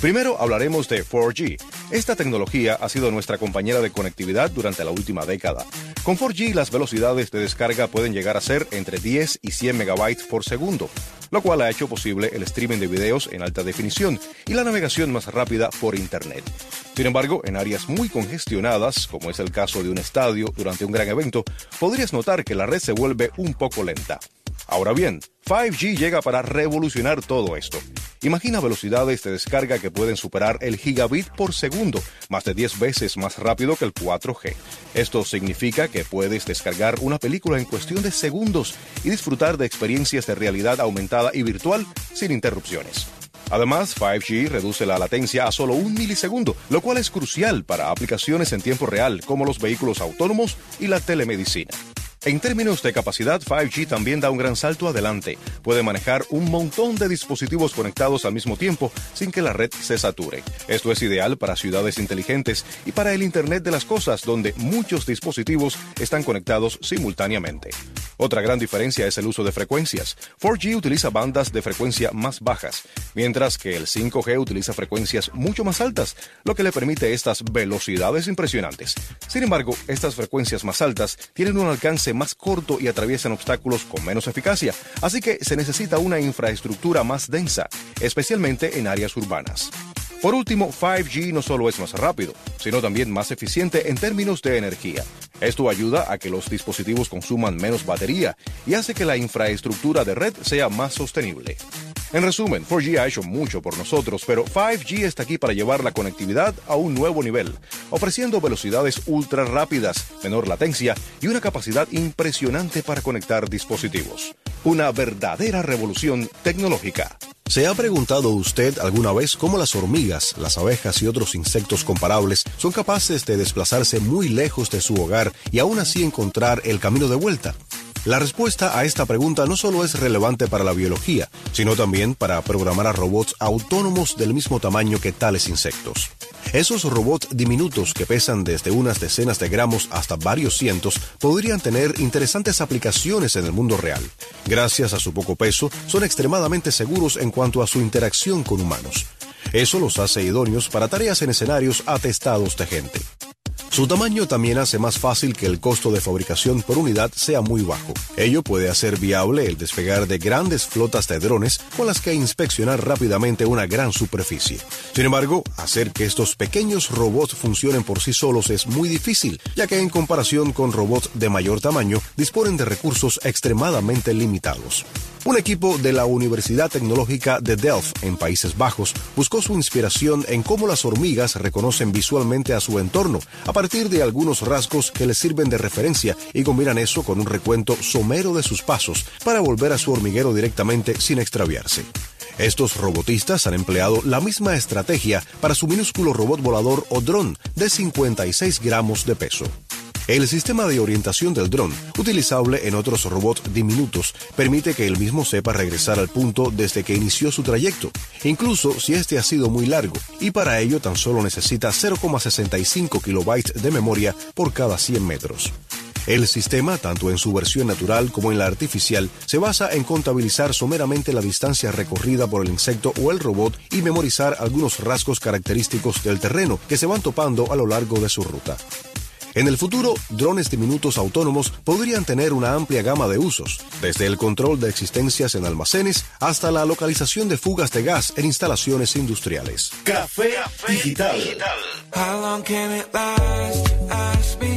[SPEAKER 15] Primero hablaremos de cuatro G. Esta tecnología ha sido nuestra compañera de conectividad durante la última década. Con cuatro G las velocidades de descarga pueden llegar a ser entre diez y cien megabytes por segundo, lo cual ha hecho posible el streaming de videos en alta definición y la navegación más rápida por Internet. Sin embargo, en áreas muy congestionadas, como es el caso de un estadio durante un gran evento, podrías notar que la red se vuelve un poco lenta. Ahora bien, cinco G llega para revolucionar todo esto. Imagina velocidades de descarga que pueden superar el gigabit por segundo, más de diez veces más rápido que el cuatro G. Esto significa que puedes descargar una película en cuestión de segundos y disfrutar de experiencias de realidad aumentada y virtual sin interrupciones. Además, cinco G reduce la latencia a solo un milisegundo, lo cual es crucial para aplicaciones en tiempo real como los vehículos autónomos y la telemedicina. En términos de capacidad, cinco G también da un gran salto adelante. Puede manejar un montón de dispositivos conectados al mismo tiempo sin que la red se sature. Esto es ideal para ciudades inteligentes y para el Internet de las cosas, donde muchos dispositivos están conectados simultáneamente. Otra gran diferencia es el uso de frecuencias. cuatro G utiliza bandas de frecuencia más bajas, mientras que el cinco G utiliza frecuencias mucho más altas, lo que le permite estas velocidades impresionantes. Sin embargo, estas frecuencias más altas tienen un alcance más corto y atraviesan obstáculos con menos eficacia, así que se necesita una infraestructura más densa, especialmente en áreas urbanas. Por último, cinco G no solo es más rápido, sino también más eficiente en términos de energía. Esto ayuda a que los dispositivos consuman menos batería y hace que la infraestructura de red sea más sostenible. En resumen, cuatro G ha hecho mucho por nosotros, pero cinco G está aquí para llevar la conectividad a un nuevo nivel, ofreciendo velocidades ultra rápidas, menor latencia y una capacidad impresionante para conectar dispositivos. Una verdadera revolución tecnológica. ¿Se ha preguntado usted alguna vez cómo las hormigas, las abejas y otros insectos comparables son capaces de desplazarse muy lejos de su hogar y aún así encontrar el camino de vuelta? La respuesta a esta pregunta no solo es relevante para la biología, sino también para programar a robots autónomos del mismo tamaño que tales insectos. Esos robots diminutos que pesan desde unas decenas de gramos hasta varios cientos podrían tener interesantes aplicaciones en el mundo real. Gracias a su poco peso, son extremadamente seguros en cuanto a su interacción con humanos. Eso los hace idóneos para tareas en escenarios atestados de gente. Su tamaño también hace más fácil que el costo de fabricación por unidad sea muy bajo. Ello puede hacer viable el despegar de grandes flotas de drones con las que inspeccionar rápidamente una gran superficie. Sin embargo, hacer que estos pequeños robots funcionen por sí solos es muy difícil, ya que en comparación con robots de mayor tamaño, disponen de recursos extremadamente limitados. Un equipo de la Universidad Tecnológica de Delft, en Países Bajos, buscó su inspiración en cómo las hormigas reconocen visualmente a su entorno, a partir de algunos rasgos que les sirven de referencia y combinan eso con un recuento somero de sus pasos para volver a su hormiguero directamente sin extraviarse. Estos robotistas han empleado la misma estrategia para su minúsculo robot volador o dron de cincuenta y seis gramos de peso. El sistema de orientación del dron, utilizable en otros robots diminutos, permite que el mismo sepa regresar al punto desde que inició su trayecto, incluso si este ha sido muy largo, y para ello tan solo necesita cero coma sesenta y cinco kilobytes de memoria por cada cien metros. El sistema, tanto en su versión natural como en la artificial, se basa en contabilizar someramente la distancia recorrida por el insecto o el robot y memorizar algunos rasgos característicos del terreno que se van topando a lo largo de su ruta. En el futuro, drones diminutos autónomos podrían tener una amplia gama de usos, desde el control de existencias en almacenes hasta la localización de fugas de gas en instalaciones industriales.
[SPEAKER 8] Café Digital.
[SPEAKER 6] How long can it last? Ask me.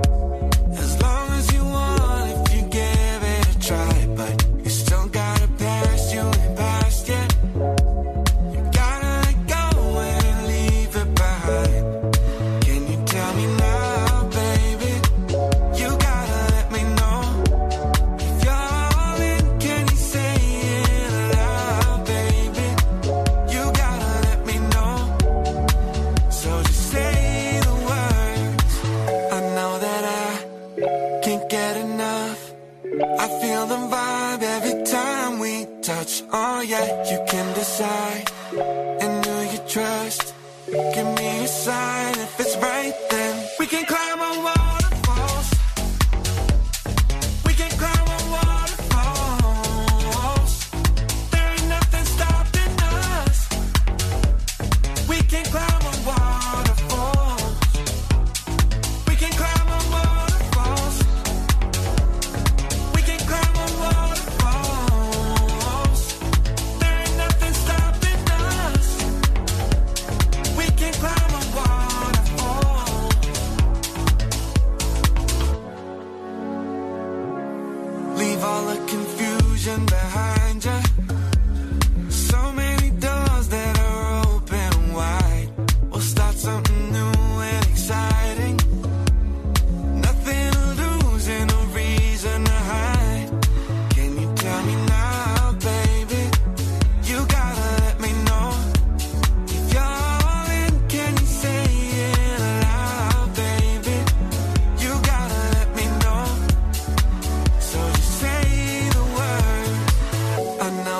[SPEAKER 6] As long as you want, if you give it a try, but you still got a past you ain't past yet. You gotta let go and leave it behind. Can you tell me now, baby? You gotta let me know. If you're all in, can you say it aloud, baby? You gotta let me know. So just say the words. I know that I can't get enough. I feel the vibe every time we touch. Oh yeah, you can decide. And do you trust? Give me a sign. If it's right, then we can climb a waterfalls. We can climb a waterfalls. There ain't nothing stopping us.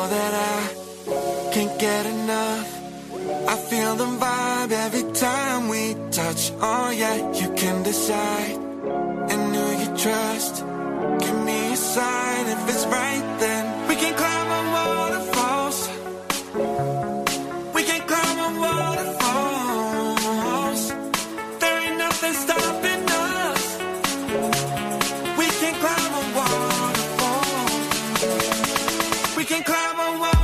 [SPEAKER 16] know that I can't get enough. I feel the vibe every time we touch. Oh yeah, you can decide and who you trust. Give me a sign if it's right, then we can climb on waterfalls. We can climb on waterfalls. There ain't nothing stopping us. We can climb on waterfalls. We can climb on waterfalls.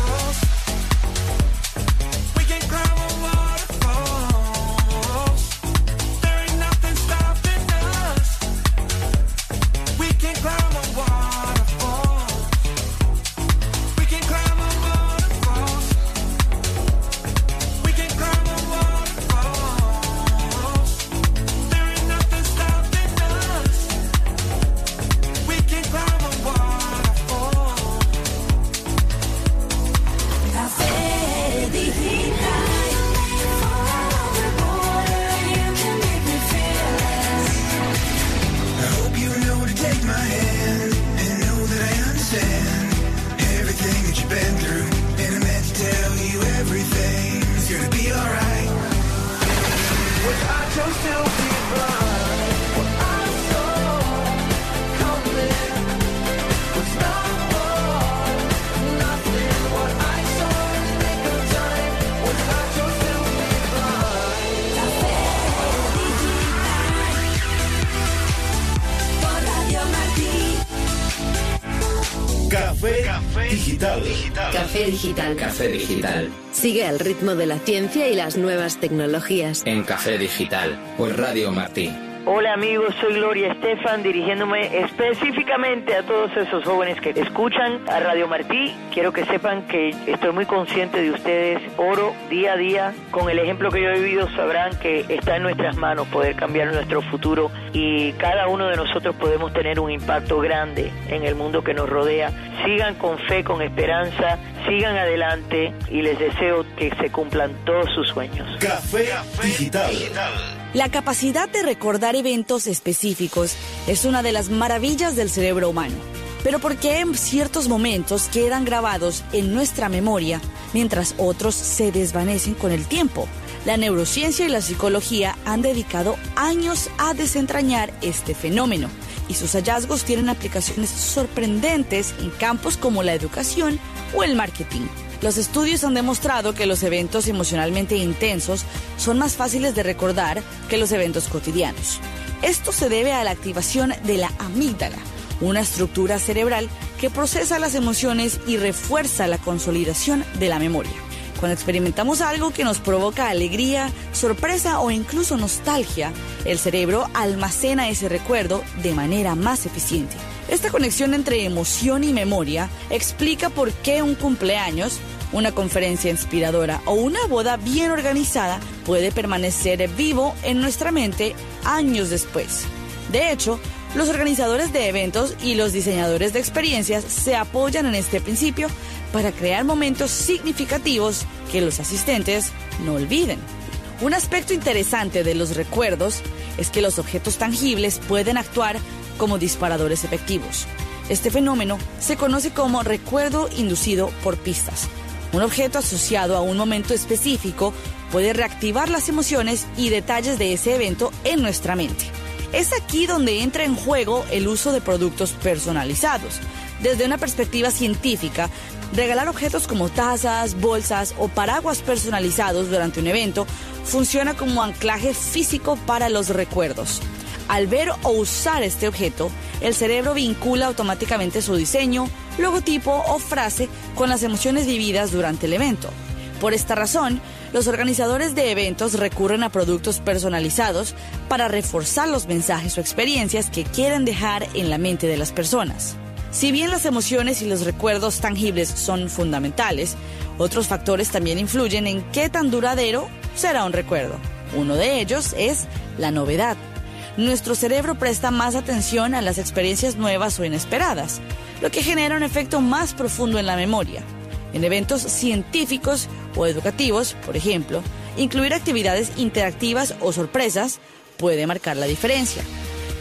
[SPEAKER 2] Café, Café digital.
[SPEAKER 13] digital. Café Digital.
[SPEAKER 14] Café Digital.
[SPEAKER 13] Sigue el ritmo de la ciencia y las nuevas tecnologías.
[SPEAKER 14] En Café Digital, por Radio Martí.
[SPEAKER 17] Hola amigos, soy Gloria Estefan, dirigiéndome específicamente a todos esos jóvenes que escuchan a Radio Martí. Quiero que sepan que estoy muy consciente de ustedes. Oro día a día. Con el ejemplo que yo he vivido sabrán que está en nuestras manos poder cambiar nuestro futuro y cada uno de nosotros podemos tener un impacto grande en el mundo que nos rodea. Sigan con fe, con esperanza, sigan adelante y les deseo que se cumplan todos sus sueños.
[SPEAKER 2] Café, Café digital. digital.
[SPEAKER 12] La capacidad de recordar eventos específicos es una de las maravillas del cerebro humano. Pero ¿por qué en ciertos momentos quedan grabados en nuestra memoria mientras otros se desvanecen con el tiempo? La neurociencia y la psicología han dedicado años a desentrañar este fenómeno y sus hallazgos tienen aplicaciones sorprendentes en campos como la educación o el marketing. Los estudios han demostrado que los eventos emocionalmente intensos son más fáciles de recordar que los eventos cotidianos. Esto se debe a la activación de la amígdala, una estructura cerebral que procesa las emociones y refuerza la consolidación de la memoria. Cuando experimentamos algo que nos provoca alegría, sorpresa o incluso nostalgia, el cerebro almacena ese recuerdo de manera más eficiente. Esta conexión entre emoción y memoria explica por qué un cumpleaños, una conferencia inspiradora o una boda bien organizada puede permanecer vivo en nuestra mente años después. De hecho, los organizadores de eventos y los diseñadores de experiencias se apoyan en este principio para crear momentos significativos que los asistentes no olviden. Un aspecto interesante de los recuerdos es que los objetos tangibles pueden actuar como disparadores efectivos. Este fenómeno se conoce como recuerdo inducido por pistas. Un objeto asociado a un momento específico puede reactivar las emociones y detalles de ese evento en nuestra mente. Es aquí donde entra en juego el uso de productos personalizados. Desde una perspectiva científica, regalar objetos como tazas, bolsas o paraguas personalizados durante un evento funciona como anclaje físico para los recuerdos. Al ver o usar este objeto, el cerebro vincula automáticamente su diseño, logotipo o frase con las emociones vividas durante el evento. Por esta razón, los organizadores de eventos recurren a productos personalizados para reforzar los mensajes o experiencias que quieren dejar en la mente de las personas. Si bien las emociones y los recuerdos tangibles son fundamentales, otros factores también influyen en qué tan duradero será un recuerdo. Uno de ellos es la novedad. Nuestro cerebro presta más atención a las experiencias nuevas o inesperadas, lo que genera un efecto más profundo en la memoria. En eventos científicos o educativos, por ejemplo, incluir actividades interactivas o sorpresas puede marcar la diferencia.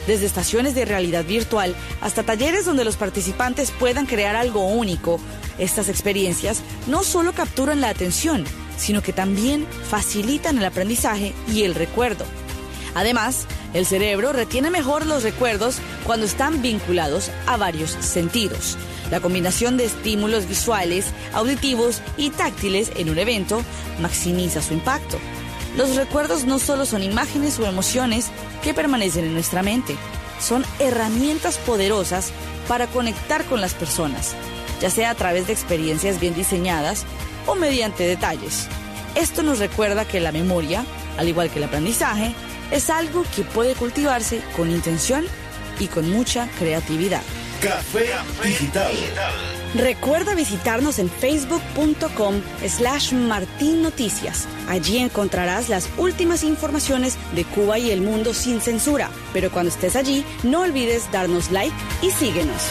[SPEAKER 12] desde estaciones de realidad virtual hasta talleres donde los participantes puedan crear algo único. Estas experiencias no solo capturan la atención, sino que también facilitan el aprendizaje y el recuerdo. Además, el cerebro retiene mejor los recuerdos cuando están vinculados a varios sentidos. La combinación de estímulos visuales, auditivos y táctiles en un evento maximiza su impacto. Los recuerdos no solo son imágenes o emociones que permanecen en nuestra mente, son herramientas poderosas para conectar con las personas, ya sea a través de experiencias bien diseñadas o mediante detalles. Esto nos recuerda que la memoria, al igual que el aprendizaje, es algo que puede cultivarse con intención y con mucha creatividad.
[SPEAKER 8] Café Digital.
[SPEAKER 12] Recuerda visitarnos en facebook punto com slash Martín Noticias. Allí encontrarás las últimas informaciones de Cuba y el mundo sin censura. Pero cuando estés allí, no olvides darnos like y síguenos.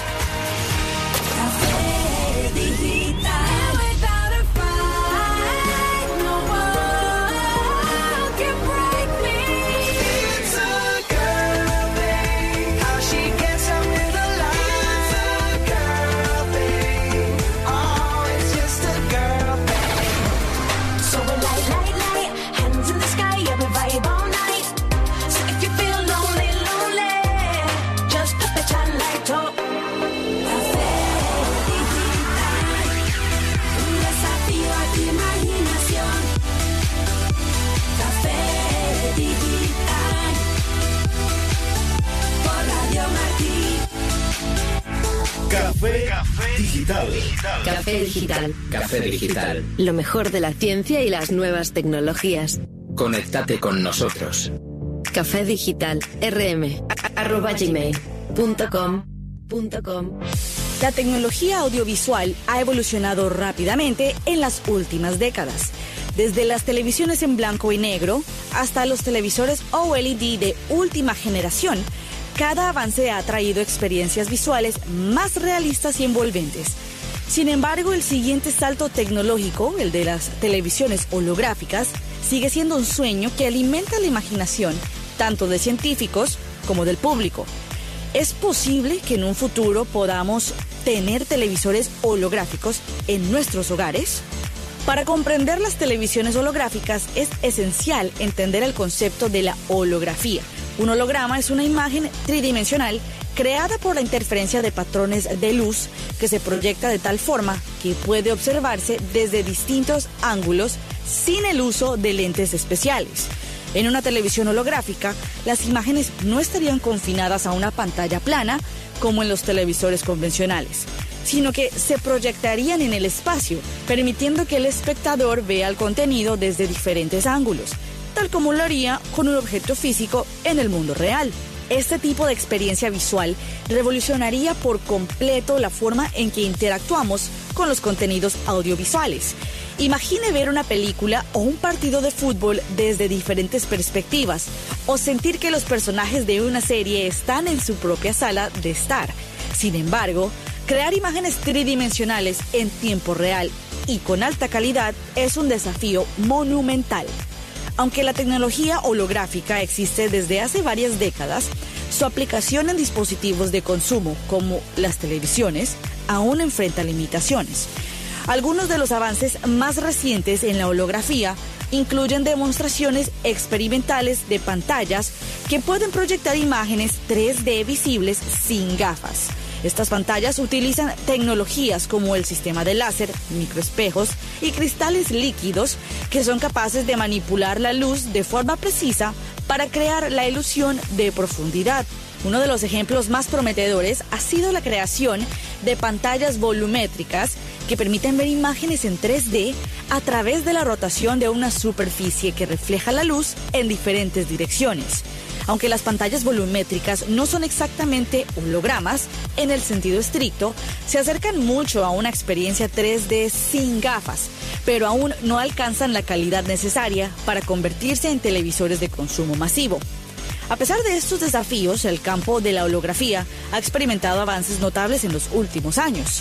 [SPEAKER 8] Café, Café Digital.
[SPEAKER 13] Café Digital.
[SPEAKER 14] Café Digital.
[SPEAKER 13] Lo mejor de la ciencia y las nuevas tecnologías.
[SPEAKER 14] Conéctate con nosotros.
[SPEAKER 13] Café Digital. rm arroba gmail punto com punto com.
[SPEAKER 12] La tecnología audiovisual ha evolucionado rápidamente en las últimas décadas. Desde las televisiones en blanco y negro hasta los televisores O L E D de última generación, cada avance ha traído experiencias visuales más realistas y envolventes. Sin embargo, el siguiente salto tecnológico, el de las televisiones holográficas, sigue siendo un sueño que alimenta la imaginación tanto de científicos como del público. ¿Es posible que en un futuro podamos tener televisores holográficos en nuestros hogares? Para comprender las televisiones holográficas es esencial entender el concepto de la holografía. Un holograma es una imagen tridimensional creada por la interferencia de patrones de luz que se proyecta de tal forma que puede observarse desde distintos ángulos sin el uso de lentes especiales. En una televisión holográfica, las imágenes no estarían confinadas a una pantalla plana como en los televisores convencionales, sino que se proyectarían en el espacio, permitiendo que el espectador vea el contenido desde diferentes ángulos, tal como lo haría con un objeto físico en el mundo real. Este tipo de experiencia visual revolucionaría por completo la forma en que interactuamos con los contenidos audiovisuales. Imagine ver una película o un partido de fútbol desde diferentes perspectivas, o sentir que los personajes de una serie están en su propia sala de estar. Sin embargo, crear imágenes tridimensionales en tiempo real y con alta calidad es un desafío monumental. Aunque la tecnología holográfica existe desde hace varias décadas, su aplicación en dispositivos de consumo como las televisiones aún enfrenta limitaciones. Algunos de los avances más recientes en la holografía incluyen demostraciones experimentales de pantallas que pueden proyectar imágenes tres D visibles sin gafas. Estas pantallas utilizan tecnologías como el sistema de láser, microespejos y cristales líquidos que son capaces de manipular la luz de forma precisa para crear la ilusión de profundidad. Uno de los ejemplos más prometedores ha sido la creación de pantallas volumétricas que permiten ver imágenes en tres D a través de la rotación de una superficie que refleja la luz en diferentes direcciones. Aunque las pantallas volumétricas no son exactamente hologramas en el sentido estricto, se acercan mucho a una experiencia tres D sin gafas, pero aún no alcanzan la calidad necesaria para convertirse en televisores de consumo masivo. A pesar de estos desafíos, el campo de la holografía ha experimentado avances notables en los últimos años.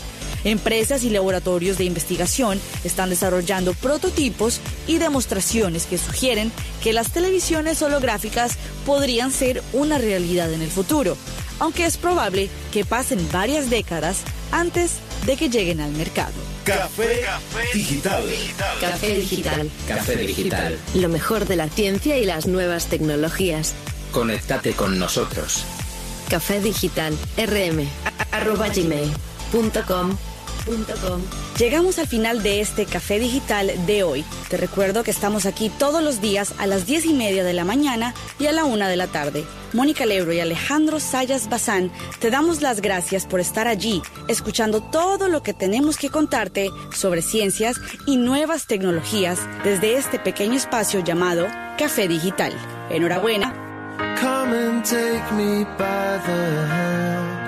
[SPEAKER 12] Empresas y laboratorios de investigación están desarrollando prototipos y demostraciones que sugieren que las televisiones holográficas podrían ser una realidad en el futuro, aunque es probable que pasen varias décadas antes de que lleguen al mercado.
[SPEAKER 2] Café Digital.
[SPEAKER 13] Café Digital.
[SPEAKER 14] Café Digital.
[SPEAKER 13] Lo mejor de la ciencia y las nuevas tecnologías.
[SPEAKER 14] Conéctate con nosotros.
[SPEAKER 13] Café Digital. rm arroba gmail punto com.
[SPEAKER 12] Llegamos al final de este Café Digital de hoy. Te recuerdo que estamos aquí todos los días a las diez y media de la mañana y a la una de la tarde. Mónica Lebro y Alejandro Sayas Bazán, te damos las gracias por estar allí, escuchando todo lo que tenemos que contarte sobre ciencias y nuevas tecnologías desde este pequeño espacio llamado Café Digital. Enhorabuena.
[SPEAKER 16] Come and take me by the hand.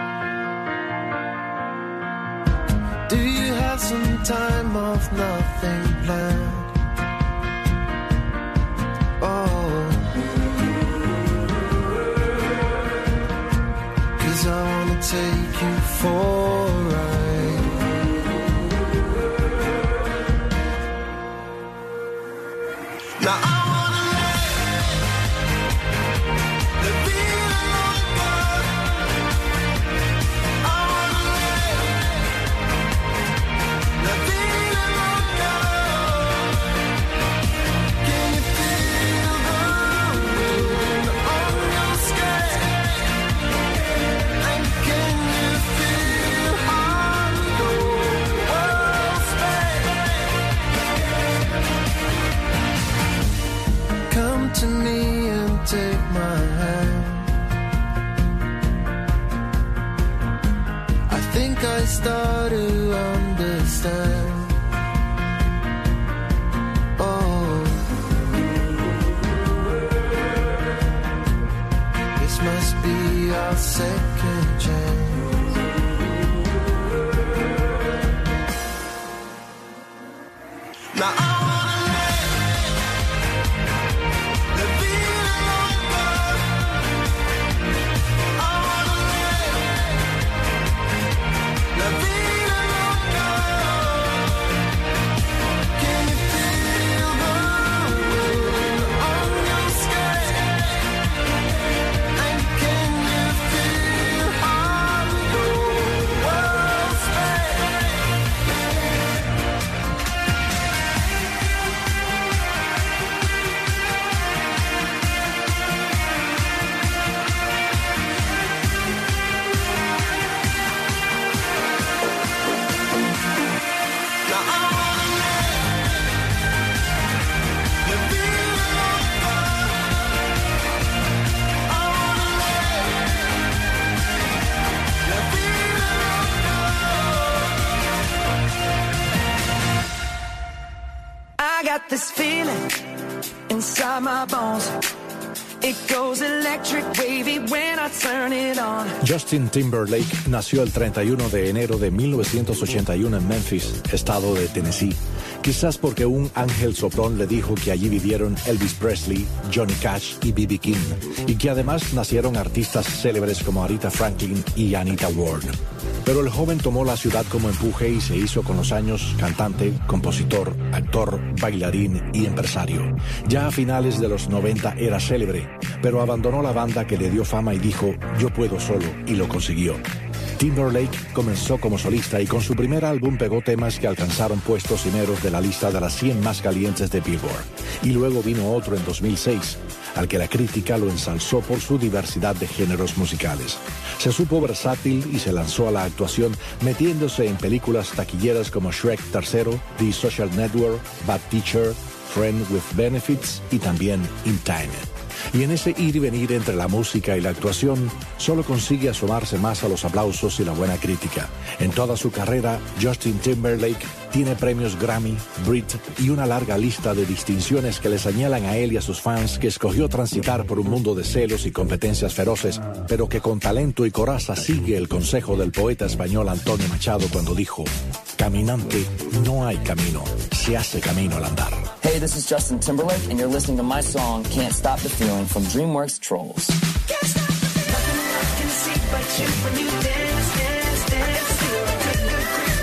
[SPEAKER 16] Do you have some time off, nothing planned? Oh, 'cause I wanna take you for a ride. Now I to me and take my hand. I think I start to understand. Oh, this must be our second chance. Now I this feeling inside my bones. It goes electric wavy when I turn it on.
[SPEAKER 18] Justin Timberlake nació el treinta y uno de enero de mil novecientos ochenta y uno en Memphis, estado de Tennessee. Quizás porque un ángel soplón le dijo que allí vivieron Elvis Presley, Johnny Cash y B B King, y que además nacieron artistas célebres como Aretha Franklin y Anita Ward. Pero el joven tomó la ciudad como empuje y se hizo con los años cantante, compositor, actor, bailarín y empresario. Ya a finales de los noventa era célebre, pero abandonó la banda que le dio fama y dijo, yo puedo solo, y lo consiguió. Timberlake comenzó como solista y con su primer álbum pegó temas que alcanzaron puestos cimeros de la lista de las cien más calientes de Billboard. Y luego vino otro en dos mil seis, al que la crítica lo ensalzó por su diversidad de géneros musicales. Se supo versátil y se lanzó a la actuación metiéndose en películas taquilleras como Shrek tercero, The Social Network, Bad Teacher, Friend with Benefits y también In Time. Y en ese ir y venir entre la música y la actuación, solo consigue asomarse más a los aplausos y la buena crítica. En toda su carrera, Justin Timberlake tiene premios Grammy, Brit y una larga lista de distinciones que le señalan a él y a sus fans que escogió transitar por un mundo de celos y competencias feroces, pero que con talento y coraza sigue el consejo del poeta español Antonio Machado cuando dijo, caminante no hay camino, se hace camino al andar.
[SPEAKER 19] Hey, this is Justin Timberlake, and you're listening to my song, Can't Stop the Feeling, from DreamWorks Trolls. Can't stop the feeling. Nothing else can see but you when you dance, dance, dance. Feel like a good, good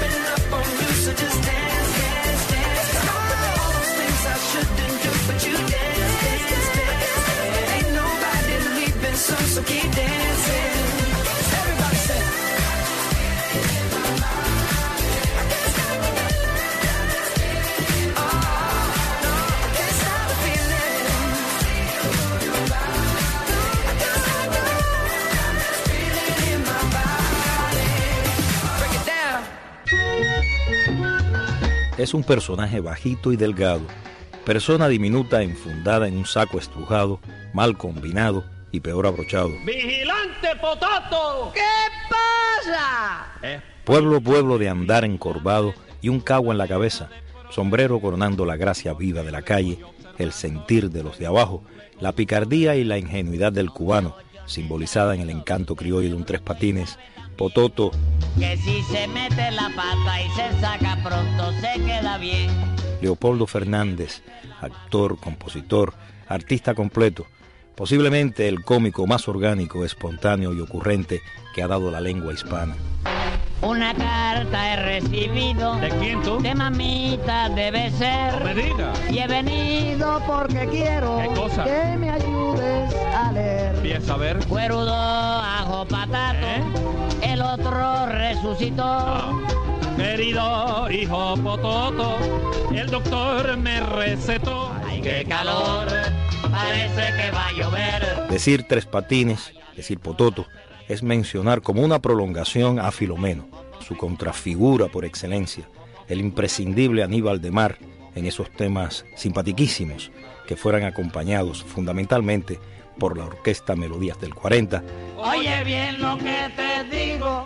[SPEAKER 20] es un personaje bajito y delgado, persona diminuta enfundada en un saco estrujado, mal combinado y peor abrochado.
[SPEAKER 21] ¡Vigilante Potato!
[SPEAKER 22] ¿Qué pasa?
[SPEAKER 21] Eh.
[SPEAKER 20] Pueblo, pueblo de andar encorvado y un cagua en la cabeza, sombrero coronando la gracia viva de la calle, el sentir de los de abajo, la picardía y la ingenuidad del cubano, simbolizada en el encanto criollo de un tres patines, Pototo.
[SPEAKER 22] Que si se mete la pata y se saca pronto se queda bien.
[SPEAKER 20] Leopoldo Fernández, actor, compositor, artista completo, posiblemente el cómico más orgánico, espontáneo y ocurrente que ha dado la lengua hispana.
[SPEAKER 22] Una carta he recibido.
[SPEAKER 21] ¿De quién tú?
[SPEAKER 22] De mamita debe ser.
[SPEAKER 21] No me digas.
[SPEAKER 22] Y he venido porque quiero.
[SPEAKER 21] ¿Qué cosa?
[SPEAKER 22] Que me ayudes a leer.
[SPEAKER 21] Empieza a ver.
[SPEAKER 22] Cuerudo, ajo, patato.
[SPEAKER 21] ¿Eh?
[SPEAKER 22] El otro resucitó.
[SPEAKER 21] No. Querido hijo Pototo, el doctor me recetó.
[SPEAKER 22] Ay, qué calor, parece que va a llover.
[SPEAKER 20] Decir tres patines, decir Pototo, es mencionar como una prolongación a Filomeno, su contrafigura por excelencia, el imprescindible Aníbal de Mar en esos temas simpatiquísimos que fueran acompañados fundamentalmente por la orquesta Melodías del cuarenta.
[SPEAKER 22] Oye bien lo que te digo,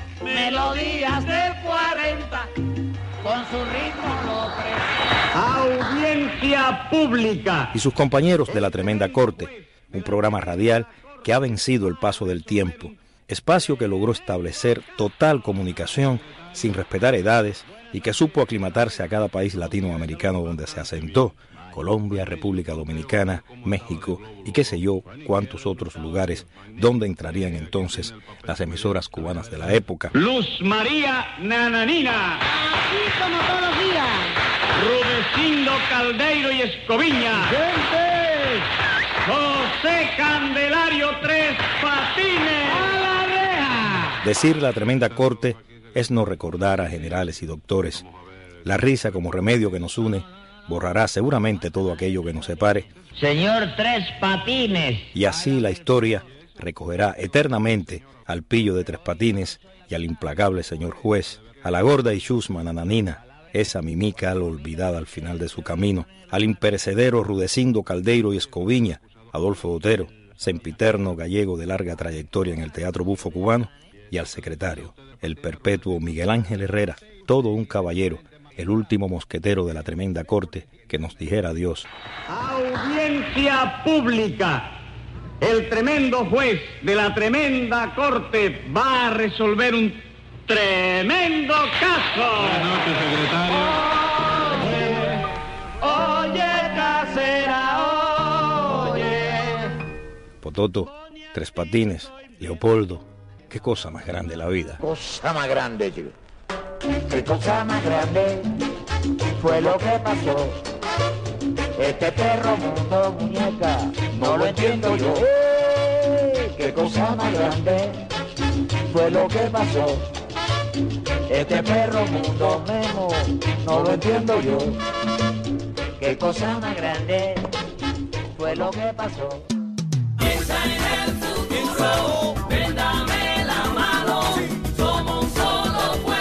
[SPEAKER 22] Melodías del cuarenta, con su ritmo lo presenta.
[SPEAKER 21] Audiencia pública.
[SPEAKER 20] Y sus compañeros de La Tremenda Corte, un programa radial que ha vencido el paso del tiempo, espacio que logró establecer total comunicación sin respetar edades y que supo aclimatarse a cada país latinoamericano donde se asentó, Colombia, República Dominicana, México y qué sé yo cuántos otros lugares donde entrarían entonces las emisoras cubanas de la época.
[SPEAKER 21] Luz María Nananina.
[SPEAKER 22] Así como todos los días.
[SPEAKER 21] Rudecindo Caldeiro y Escoviña.
[SPEAKER 22] ¡Gente!
[SPEAKER 21] José Candelario Tres Patines.
[SPEAKER 22] ¡A la reja!
[SPEAKER 20] Decir La Tremenda Corte es no recordar a generales y doctores. La risa como remedio que nos une borrará seguramente todo aquello que nos separe.
[SPEAKER 22] Señor Tres Patines.
[SPEAKER 20] Y así la historia recogerá eternamente al pillo de Tres Patines y al implacable señor juez, a la gorda y chusma Nananina, esa mimica olvidada al final de su camino, al imperecedero Rudecindo Caldeiro y Escoviña, Adolfo Botero, sempiterno gallego de larga trayectoria en el teatro bufo cubano, y al secretario, el perpetuo Miguel Ángel Herrera, todo un caballero, el último mosquetero de La Tremenda Corte, que nos dijera adiós.
[SPEAKER 21] Audiencia pública. El tremendo juez de La Tremenda Corte va a resolver un tremendo caso. Buenas noches, secretario.
[SPEAKER 22] Oye, oye, casera, oye.
[SPEAKER 20] Pototo, Tres Patines, Leopoldo, qué cosa más grande la vida.
[SPEAKER 22] Cosa más grande, chico. Qué cosa más grande fue lo que pasó. Este perro mundo, muñeca, no lo entiendo yo. ¡Eh! Qué cosa más grande fue lo que pasó. Este perro mundo, Memo, no lo entiendo yo. Qué cosa más grande fue lo que pasó.
[SPEAKER 6] Inside Health Food Control.